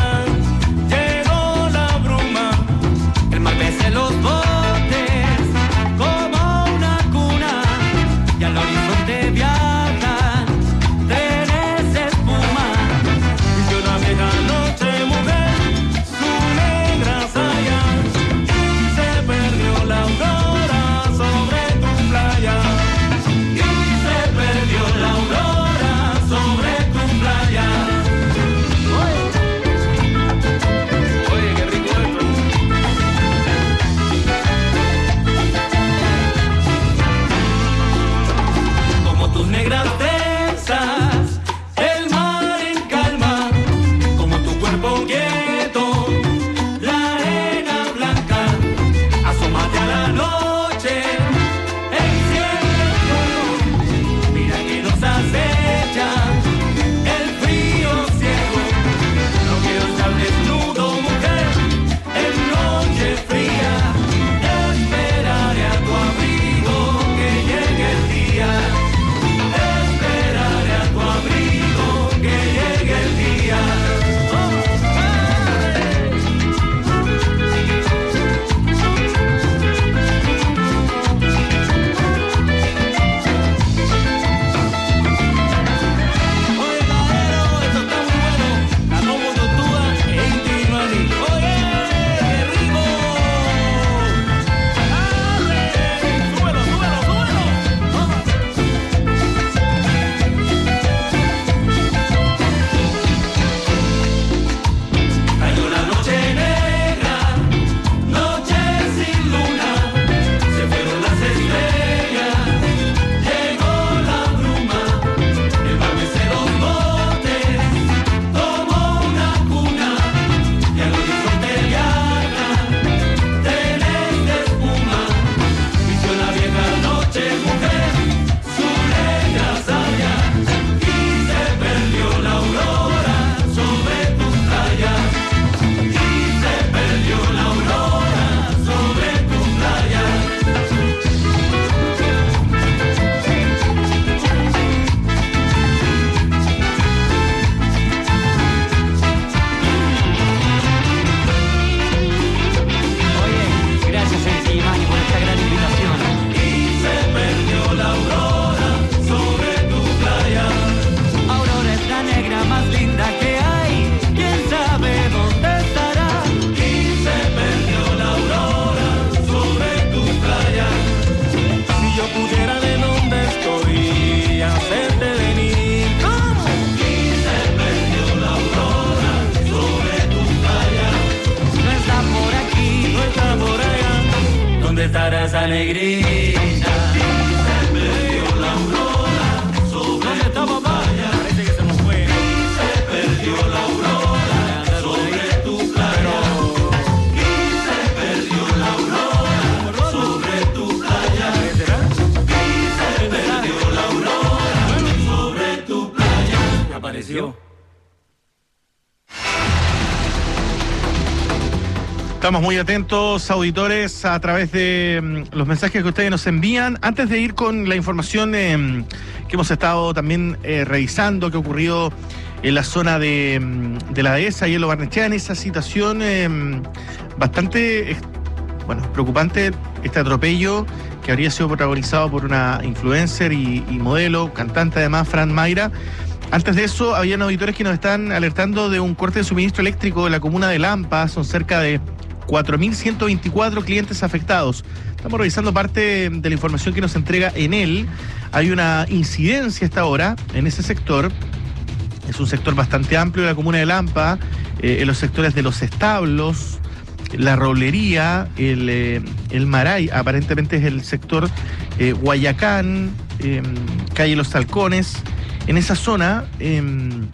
negrita. Se perdió la aurora sobre tu playa. Parece que se nos fue. Se perdió la aurora sobre tu playa. Y se perdió la aurora sobre tu playa. Y se perdió la aurora sobre tu playa. ¿Ya apareció? Estamos muy atentos, auditores, a través de mm, los mensajes que ustedes nos envían. Antes de ir con la información eh, que hemos estado también eh, revisando, que ocurrió en la zona de, de la dehesa y en Lo Barnechea, en esa situación eh, bastante eh, bueno, preocupante, este atropello que habría sido protagonizado por una influencer y, y modelo, cantante además, Fran Mayra. Antes de eso, habían auditores que nos están alertando de un corte de suministro eléctrico en la comuna de Lampa. Son cerca de cuatro mil ciento veinticuatro clientes afectados. Estamos revisando parte de la información que nos entrega Enel. Hay una incidencia hasta ahora en ese sector. Es un sector bastante amplio de la comuna de Lampa, eh, en los sectores de los establos, la roblería, el, eh, el Maray, aparentemente es el sector eh, Guayacán, eh, calle Los Halcones. En esa zona, eh,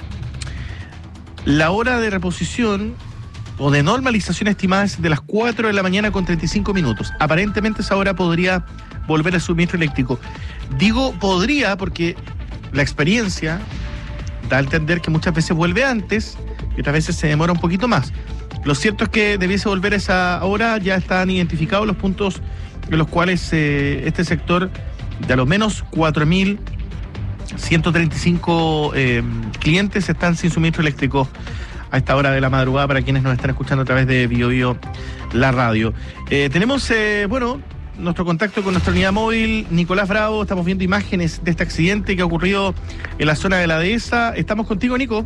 la hora de reposición o de normalización estimada es de las cuatro de la mañana con treinta y cinco minutos. Aparentemente esa hora podría volver al suministro eléctrico. Digo podría porque la experiencia da a entender que muchas veces vuelve antes y otras veces se demora un poquito más. Lo cierto es que debiese volver a esa hora. Ya están identificados los puntos en los cuales eh, este sector de a lo menos cuatro mil ciento treinta y cinco eh, clientes están sin suministro eléctrico a esta hora de la madrugada, para quienes nos están escuchando a través de Bio Bio, la radio. Eh, tenemos, eh, bueno, nuestro contacto con nuestra unidad móvil, Nicolás Bravo. Estamos viendo imágenes de este accidente que ha ocurrido en la zona de la dehesa. Estamos contigo, Nico.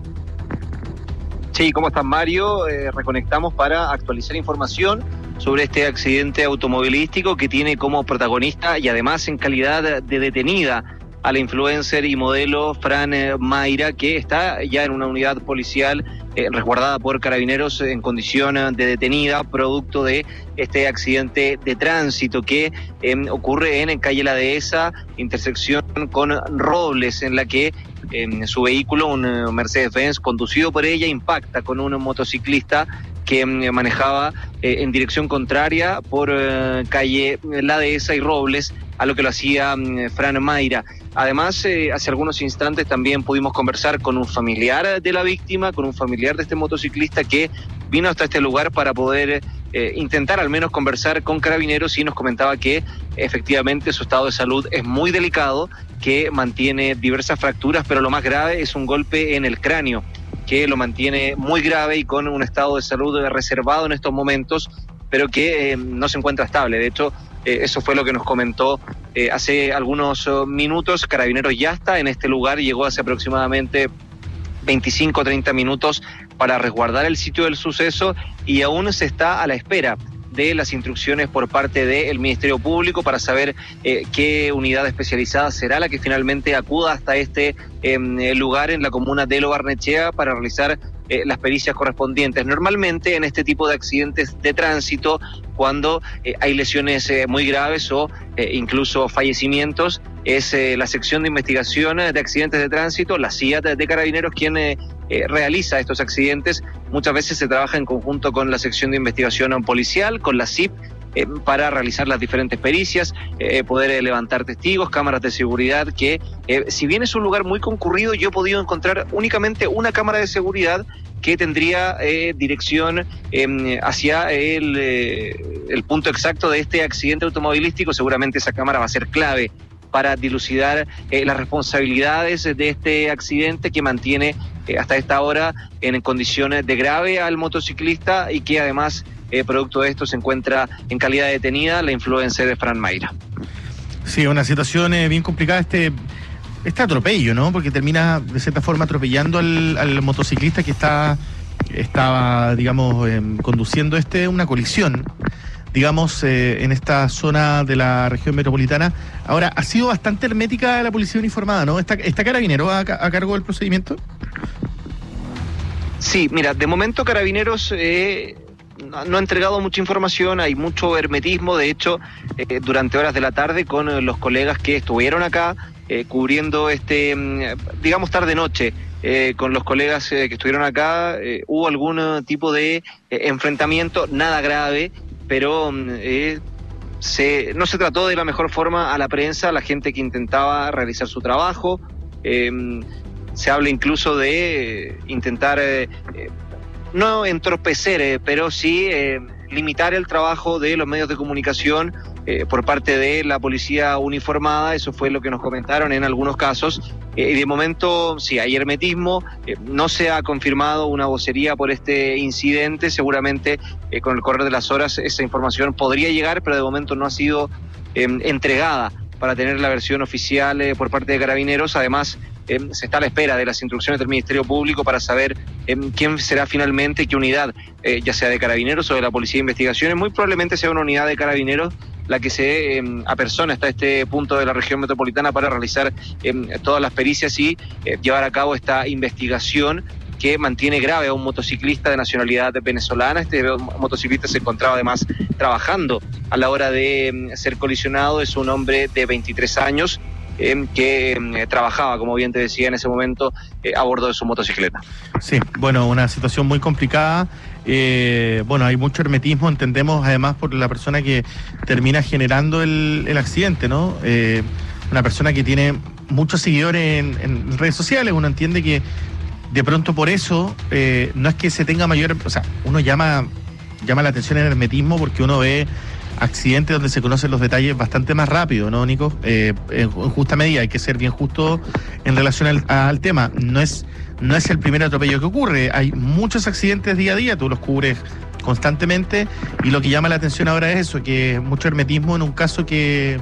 Sí, ¿cómo estás, Mario? Eh, reconectamos para actualizar información sobre este accidente automovilístico que tiene como protagonista y además en calidad de detenida a la influencer y modelo Fran Mayra, que está ya en una unidad policial eh, resguardada por carabineros en condición de detenida, producto de este accidente de tránsito que eh, ocurre en calle La Dehesa, intersección con Robles, en la que eh, su vehículo, un Mercedes-Benz conducido por ella, impacta con un motociclista que manejaba eh, en dirección contraria por eh, calle La Dehesa y Robles, a lo que lo hacía eh, Fran Mayra. Además, eh, hace algunos instantes también pudimos conversar con un familiar de la víctima, con un familiar de este motociclista que vino hasta este lugar para poder eh, intentar al menos conversar con carabineros, y nos comentaba que efectivamente su estado de salud es muy delicado, que mantiene diversas fracturas, pero lo más grave es un golpe en el cráneo, que lo mantiene muy grave y con un estado de salud reservado en estos momentos, pero que eh, no se encuentra estable. De hecho, eh, eso fue lo que nos comentó eh, hace algunos uh, minutos. Carabineros ya está en este lugar, llegó hace aproximadamente veinticinco o treinta minutos para resguardar el sitio del suceso, y aún se está a la espera de las instrucciones por parte del Ministerio Público para saber eh, qué unidad especializada será la que finalmente acuda hasta este eh, lugar en la comuna de Lo Barnechea para realizar eh, las pericias correspondientes. Normalmente en este tipo de accidentes de tránsito, cuando eh, hay lesiones eh, muy graves o eh, incluso fallecimientos, es eh, la sección de investigación de accidentes de tránsito, la C I A T de Carabineros, quien eh, eh, realiza estos accidentes. Muchas veces se trabaja en conjunto con la sección de investigación policial, con la C I P, eh, para realizar las diferentes pericias, eh, poder eh, levantar testigos, cámaras de seguridad, que eh, si bien es un lugar muy concurrido, yo he podido encontrar únicamente una cámara de seguridad que tendría eh, dirección eh, hacia el, eh, el punto exacto de este accidente automovilístico. Seguramente esa cámara va a ser clave para dilucidar eh, las responsabilidades de este accidente que mantiene eh, hasta esta hora en condiciones de grave al motociclista, y que además, eh, producto de esto, se encuentra en calidad de detenida la influencer de Fran Mayra. Sí, una situación eh, bien complicada este, este atropello, ¿no? Porque termina de cierta forma atropellando al, al motociclista que está estaba, digamos, eh, conduciendo este una colisión, digamos, eh, en esta zona de la región metropolitana. Ahora, ha sido bastante hermética la policía uniformada, ¿no? ¿Está, está Carabinero a, a cargo del procedimiento? Sí, mira, de momento Carabineros eh, no, no ha entregado mucha información, hay mucho hermetismo. De hecho, eh, durante horas de la tarde con eh, los colegas que estuvieron acá eh, cubriendo este, digamos, tarde-noche, eh, con los colegas eh, que estuvieron acá, eh, hubo algún uh, tipo de eh, enfrentamiento, nada grave, pero eh, se, no se trató de la mejor forma a la prensa, a la gente que intentaba realizar su trabajo. Eh, se habla incluso de eh, intentar, eh, eh, no entorpecer, eh, pero sí eh, limitar el trabajo de los medios de comunicación eh, por parte de la policía uniformada. Eso fue lo que nos comentaron en algunos casos. Eh, y de momento, sí, hay hermetismo, eh, no se ha confirmado una vocería por este incidente. Seguramente eh, con el correr de las horas esa información podría llegar, pero de momento no ha sido eh, entregada para tener la versión oficial eh, por parte de Carabineros. Además, eh, se está a la espera de las instrucciones del Ministerio Público para saber eh, quién será finalmente, qué unidad, eh, ya sea de Carabineros o de la Policía de Investigaciones. Muy probablemente sea una unidad de Carabineros la que se eh, apersona hasta este punto de la región metropolitana para realizar eh, todas las pericias y eh, llevar a cabo esta investigación que mantiene grave a un motociclista de nacionalidad venezolana. Este motociclista se encontraba además trabajando a la hora de eh, ser colisionado. Es un hombre de veintitrés años eh, que eh, trabajaba, como bien te decía, en ese momento eh, a bordo de su motocicleta. Sí, bueno, una situación muy complicada. Eh, bueno, hay mucho hermetismo, entendemos, además por la persona que termina generando el, el accidente, ¿no? Eh, una persona que tiene muchos seguidores en, en redes sociales. Uno entiende que de pronto por eso eh, no es que se tenga mayor, o sea, uno llama llama la atención el hermetismo porque uno ve accidentes donde se conocen los detalles bastante más rápido, ¿no, Nico? Eh, en justa medida, hay que ser bien justo en relación al, al tema. No es no es el primer atropello que ocurre, hay muchos accidentes día a día, tú los cubres constantemente, y lo que llama la atención ahora es eso, que mucho hermetismo en un caso que,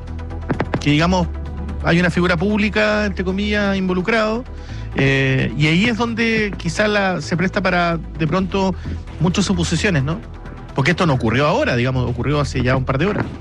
que digamos, hay una figura pública, entre comillas, involucrado. Eh, y ahí es donde quizás la, se presta para, de pronto, muchas suposiciones, ¿no? Porque esto no ocurrió ahora, digamos, ocurrió hace ya un par de horas.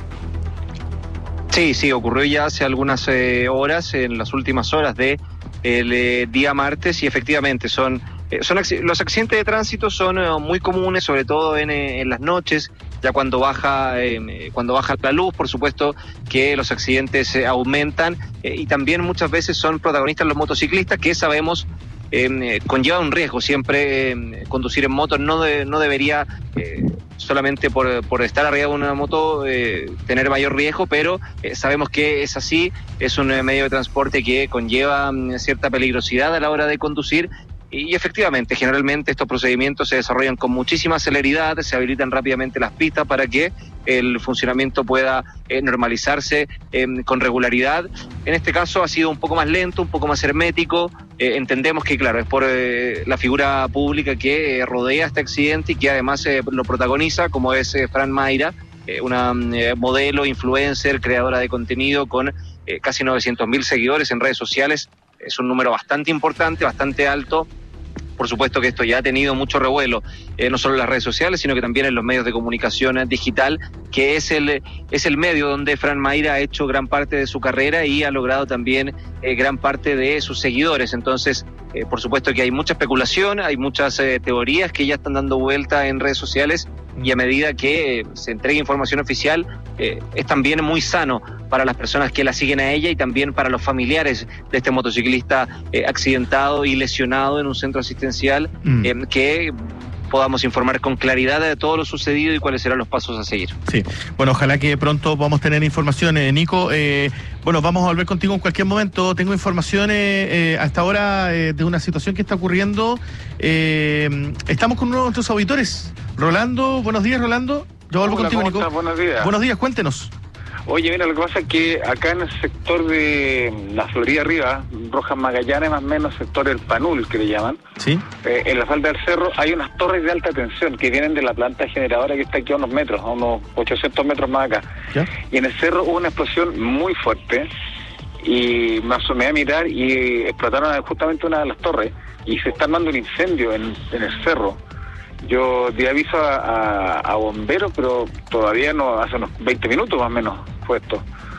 Sí, sí, ocurrió ya hace algunas eh, horas, en las últimas horas de el eh, día martes, y efectivamente son, eh, son los accidentes de tránsito son eh, muy comunes, sobre todo en, eh, en las noches, ya cuando baja eh, cuando baja la luz. Por supuesto que los accidentes eh, aumentan, eh, y también muchas veces son protagonistas los motociclistas, que sabemos eh, conlleva un riesgo. Siempre eh, conducir en moto no, de, no debería eh, solamente por, por estar arriba de una moto eh, tener mayor riesgo, pero eh, sabemos que es así, es un eh, medio de transporte que conlleva um, cierta peligrosidad a la hora de conducir. Y efectivamente, generalmente estos procedimientos se desarrollan con muchísima celeridad, se habilitan rápidamente las pistas para que el funcionamiento pueda eh, normalizarse eh, con regularidad. En este caso ha sido un poco más lento, un poco más hermético. Eh, entendemos que, claro, es por eh, la figura pública que eh, rodea este accidente y que además eh, lo protagoniza, como es eh, Fran Mayra, eh, una eh, modelo, influencer, creadora de contenido con eh, casi novecientos mil seguidores en redes sociales. Es un número bastante importante, bastante alto. Por supuesto que esto ya ha tenido mucho revuelo, eh, no solo en las redes sociales, sino que también en los medios de comunicación digital, que es el es el medio donde Fran Mayra ha hecho gran parte de su carrera y ha logrado también eh, gran parte de sus seguidores. Entonces, eh, por supuesto que hay mucha especulación, hay muchas eh, teorías que ya están dando vuelta en redes sociales, y a medida que eh, se entregue información oficial, eh, es también muy sano para las personas que la siguen a ella y también para los familiares de este motociclista eh, accidentado y lesionado en un centro asistencial, mm. eh, que podamos informar con claridad de todo lo sucedido y cuáles serán los pasos a seguir. Sí, bueno, ojalá que pronto podamos tener información. Eh, Nico, eh, bueno, vamos a volver contigo en cualquier momento. Tengo informaciones eh, hasta ahora eh, de una situación que está ocurriendo. Eh, estamos con uno de nuestros auditores, Rolando. Buenos días, Rolando. Yo vuelvo Hola, contigo, ¿cómo Nico. estás? Buenos días. Buenos días, cuéntenos. Oye, mira, lo que pasa es que acá en el sector de la Florida Arriba, Rojas Magallanes, más o menos, sector del Panul, que le llaman, ¿sí? Eh, en la falda del cerro hay unas torres de alta tensión que vienen de la planta generadora que está aquí a unos metros, a unos ochocientos metros más acá. ¿Ya? Y en el cerro hubo una explosión muy fuerte y me asomé a mirar y explotaron justamente una de las torres y se está armando un incendio en, en el cerro. Yo di aviso a, a, a bomberos, pero todavía no, hace unos veinte minutos más o menos fue esto.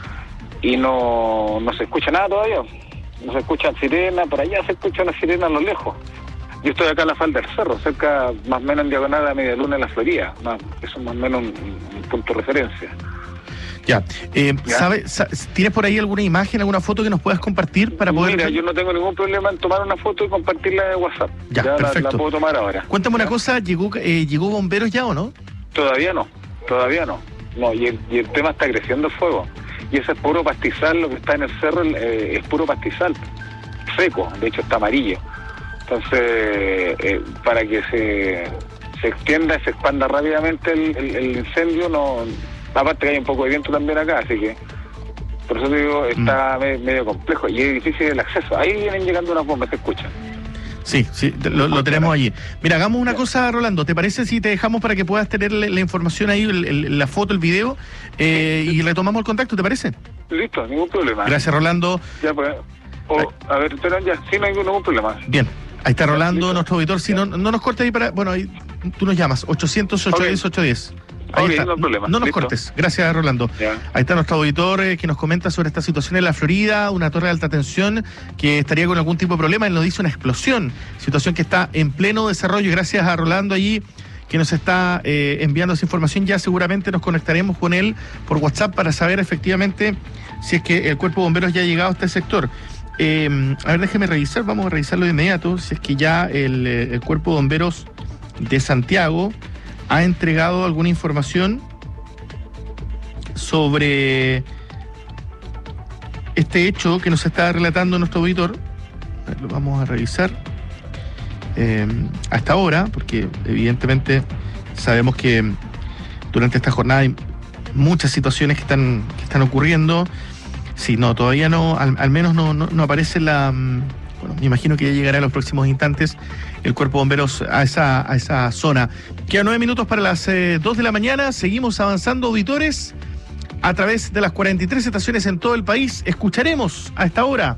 Y no, no se escucha nada todavía. No se escuchan sirenas, por allá se escucha una sirena a lo lejos. Yo estoy acá en la falda del cerro, cerca, más o menos en diagonal a Media Luna en la Florida. Más, eso es más o menos un, un punto de referencia. Ya. Eh, ¿sabe, sa- ¿Tienes por ahí alguna imagen, alguna foto que nos puedas compartir para poder...? Mira, yo no tengo ningún problema en tomar una foto y compartirla en WhatsApp. Ya, la, perfecto. la puedo tomar ahora. Cuéntame una cosa, ¿llegó, eh, ¿llegó bomberos ya o no? Todavía no, todavía no. No, y el, y el tema está creciendo el fuego. Y ese es puro pastizal, lo que está en el cerro eh, es puro pastizal, seco, de hecho está amarillo. Entonces, eh, para que se, se extienda, se expanda rápidamente el, el, el incendio, no, aparte que hay un poco de viento también acá, así que por eso te digo, está mm. me, medio complejo y es difícil el acceso. Ahí vienen llegando unas bombas, se escuchan. Sí, sí, lo, lo tenemos allí. Mira, hagamos una cosa, Rolando, ¿te parece si te dejamos para que puedas tener la, la información ahí, el, el, la foto, el video, eh, y retomamos el contacto, ¿te parece? Listo, ningún problema. Gracias, Rolando. Ya, pues, o, a ver, pero ya, sí, no hay ningún problema. Bien. Ahí está Rolando, nuestro auditor. Si no, no nos cortes ahí para... Bueno, ahí tú nos llamas, ochocientos, ochocientos diez, ochocientos diez. Ahí Okay, está. no hay problema. No nos Listo. cortes. Gracias, Rolando. Ya. Ahí está nuestro auditor eh, que nos comenta sobre esta situación en la Florida, una torre de alta tensión que estaría con algún tipo de problema. Él nos dice una explosión, situación que está en pleno desarrollo. Y gracias a Rolando allí que nos está eh, enviando esa información. Ya seguramente nos conectaremos con él por WhatsApp para saber efectivamente si es que el cuerpo de bomberos ya ha llegado a este sector. Eh, a ver, déjeme revisar, vamos a revisarlo de inmediato, si es que ya el, el Cuerpo de Bomberos de Santiago ha entregado alguna información sobre este hecho que nos está relatando nuestro auditor. A ver, lo vamos a revisar eh, hasta ahora, porque evidentemente sabemos que durante esta jornada hay muchas situaciones que están, que están ocurriendo. Sí, no, todavía no, al, al menos no, no, no aparece la... Bueno, me imagino que ya llegará en los próximos instantes el Cuerpo de Bomberos a esa, a esa zona. Quedan nueve minutos para las eh, dos de la mañana. Seguimos avanzando, auditores, a través de las cuarenta y tres estaciones en todo el país. Escucharemos a esta hora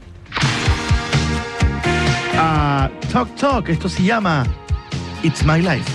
a Talk Talk. Esto se llama It's My Life.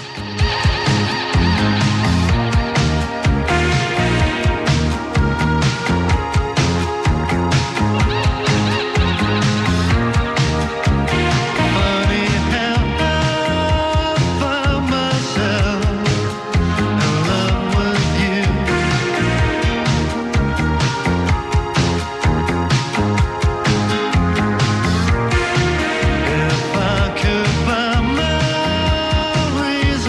If I could find my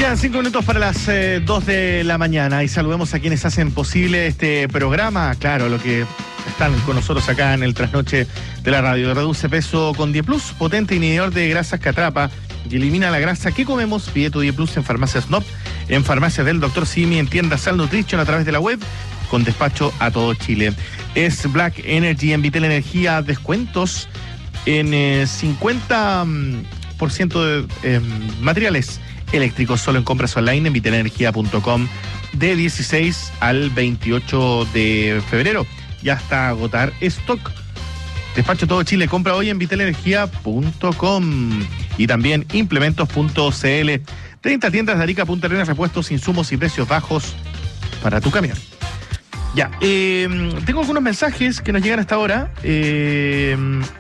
Quedan cinco minutos para las eh, dos de la mañana y saludemos a quienes hacen posible este programa. Claro, lo que están con nosotros acá en el trasnoche de la radio. Reduce peso con Dieplus, potente inhibidor de grasas que atrapa y elimina la grasa que comemos. Pide tu Dieplus en Farmacias N O P, en Farmacias del doctor Simi, en tiendas Sal Nutrition a través de la web, con despacho a todo Chile. Es Black Energy en Vitel Energía, descuentos en eh, cincuenta por ciento de eh, materiales eléctricos solo en compras online en vitenenergia punto com de dieciséis al veintiocho de febrero y hasta agotar stock. Despacho todo Chile, compra hoy en vitenenergia punto com y también implementos punto c l. treinta tiendas de Arica, Punta Arenas, repuestos, insumos y precios bajos para tu camión. Ya, eh, tengo algunos mensajes que nos llegan hasta ahora. Eh,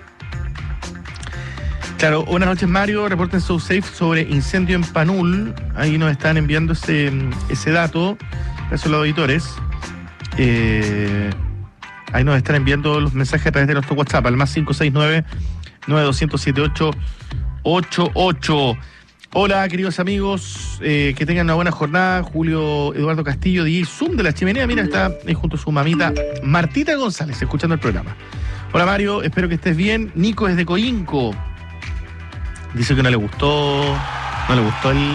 Claro, buenas noches Mario, reporten So Safe sobre incendio en Panul. Ahí nos están enviando ese, ese dato, esos los auditores. Eh, ahí nos están enviando los mensajes a través de nuestro WhatsApp, al más cinco seis nueve, nueve dos cero siete, siete ocho ocho ocho. Hola queridos amigos, eh, que tengan una buena jornada. Julio Eduardo Castillo, D J Zoom de la Chimenea, mira, está ahí junto a su mamita Martita González, escuchando el programa. Hola Mario, espero que estés bien. Nico es de Coinco. Dice que no le gustó, no le gustó el,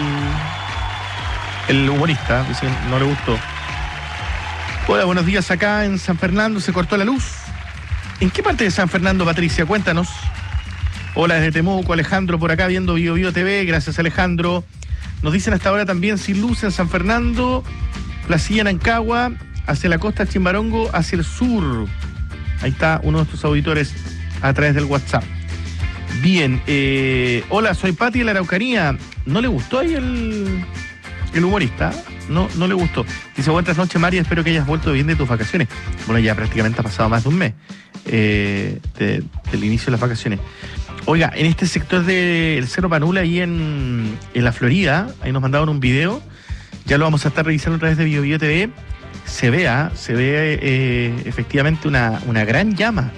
el humorista, dice que no le gustó. Hola, buenos días, acá en San Fernando se cortó la luz. ¿En qué parte de San Fernando, Patricia? Cuéntanos. Hola desde Temuco, Alejandro por acá viendo Bio Bio T V, gracias Alejandro. Nos dicen hasta ahora también sin luz en San Fernando, Placilla, Nancagua, hacia la costa Chimbarongo, hacia el sur. Ahí está uno de nuestros auditores a través del WhatsApp. Bien, eh, hola, soy Pati de la Araucanía. ¿No le gustó ahí el, el humorista? No, no le gustó. Dice, buenas noches, María, espero que hayas vuelto bien de tus vacaciones. Bueno, ya prácticamente ha pasado más de un mes eh, de, del inicio de las vacaciones. Oiga, en este sector del Cerro Panula, ahí en, en la Florida, ahí nos mandaron un video, ya lo vamos a estar revisando a través de Bio Bio T V. Se vea, se ve eh, efectivamente una, una gran llama.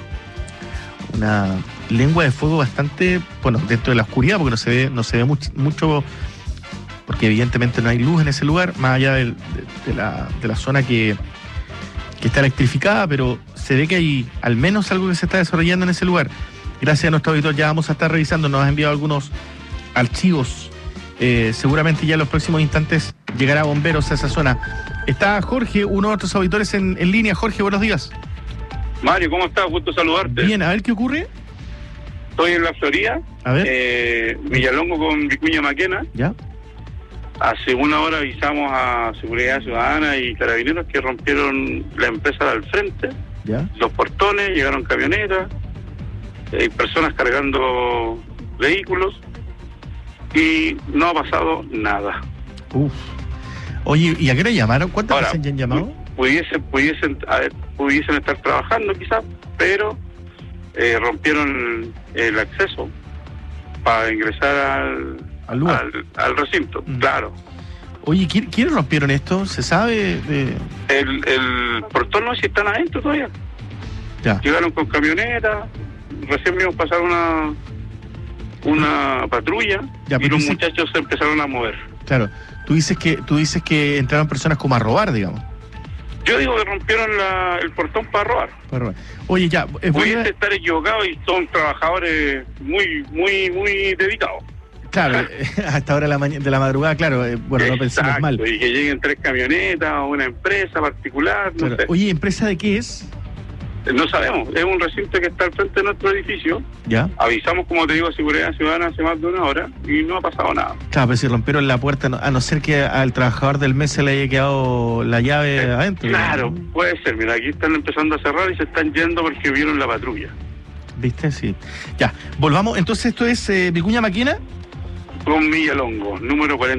Una lengua de fuego bastante, bueno, dentro de la oscuridad, porque no se ve, no se ve much, mucho, porque evidentemente no hay luz en ese lugar, más allá del, de, de, la, de la zona que, que está electrificada, pero se ve que hay al menos algo que se está desarrollando en ese lugar. Gracias a nuestro auditor, ya vamos a estar revisando, nos ha enviado algunos archivos, eh, seguramente ya en los próximos instantes llegará bomberos a esa zona. Está Jorge, uno de nuestros auditores en, en línea. Jorge, buenos días. Mario, ¿cómo estás? Gusto saludarte. Bien, a ver qué ocurre. Estoy en la Florida, a ver. Eh, Villalongo con Vicuña Maquena. Ya. Hace una hora avisamos a Seguridad Ciudadana y Carabineros que rompieron la empresa al frente, ya. Los portones, llegaron camionetas, hay eh, personas cargando vehículos y no ha pasado nada. Uf. Oye, ¿y a qué le llamaron? ¿Cuántas Ahora, veces ya han llamado? Pudiesen, pudiesen, a ver, pudiesen estar trabajando quizás, pero eh, rompieron el, el acceso para ingresar al, al, lugar. al, al recinto, mm. Claro. Oye, ¿quiénes rompieron esto? ¿Se sabe? De... El, el portón no, si están adentro todavía. Ya. Llegaron con camionetas, recién vimos pasar una una patrulla ya, y los dice... muchachos se empezaron a mover. Claro, tú dices que tú dices que entraron personas como a robar, digamos. Yo digo que rompieron la, el portón para robar. Para robar. Oye, ya... Eh, Pudiese a... estar equivocado y son trabajadores muy, muy, muy dedicados. Claro, hasta ahora de la, de la madrugada, claro, eh, bueno, Exacto, no pensemos mal. Y que lleguen tres camionetas o una empresa particular, no claro. sé. Oye, ¿empresa de qué es? No sabemos, es un recinto que está al frente de nuestro edificio. Ya. Avisamos, como te digo, a Seguridad Ciudadana hace más de una hora y no ha pasado nada. Claro, pero si rompieron la puerta, a no ser que al trabajador del mes se le haya quedado la llave eh, adentro. Claro, ¿no? Puede ser. Mira, aquí están empezando a cerrar y se están yendo porque vieron la patrulla. ¿Viste? Sí. Ya, volvamos. Entonces, ¿esto es eh, Vicuña Maquena? Con Villalongo, número cuarenta.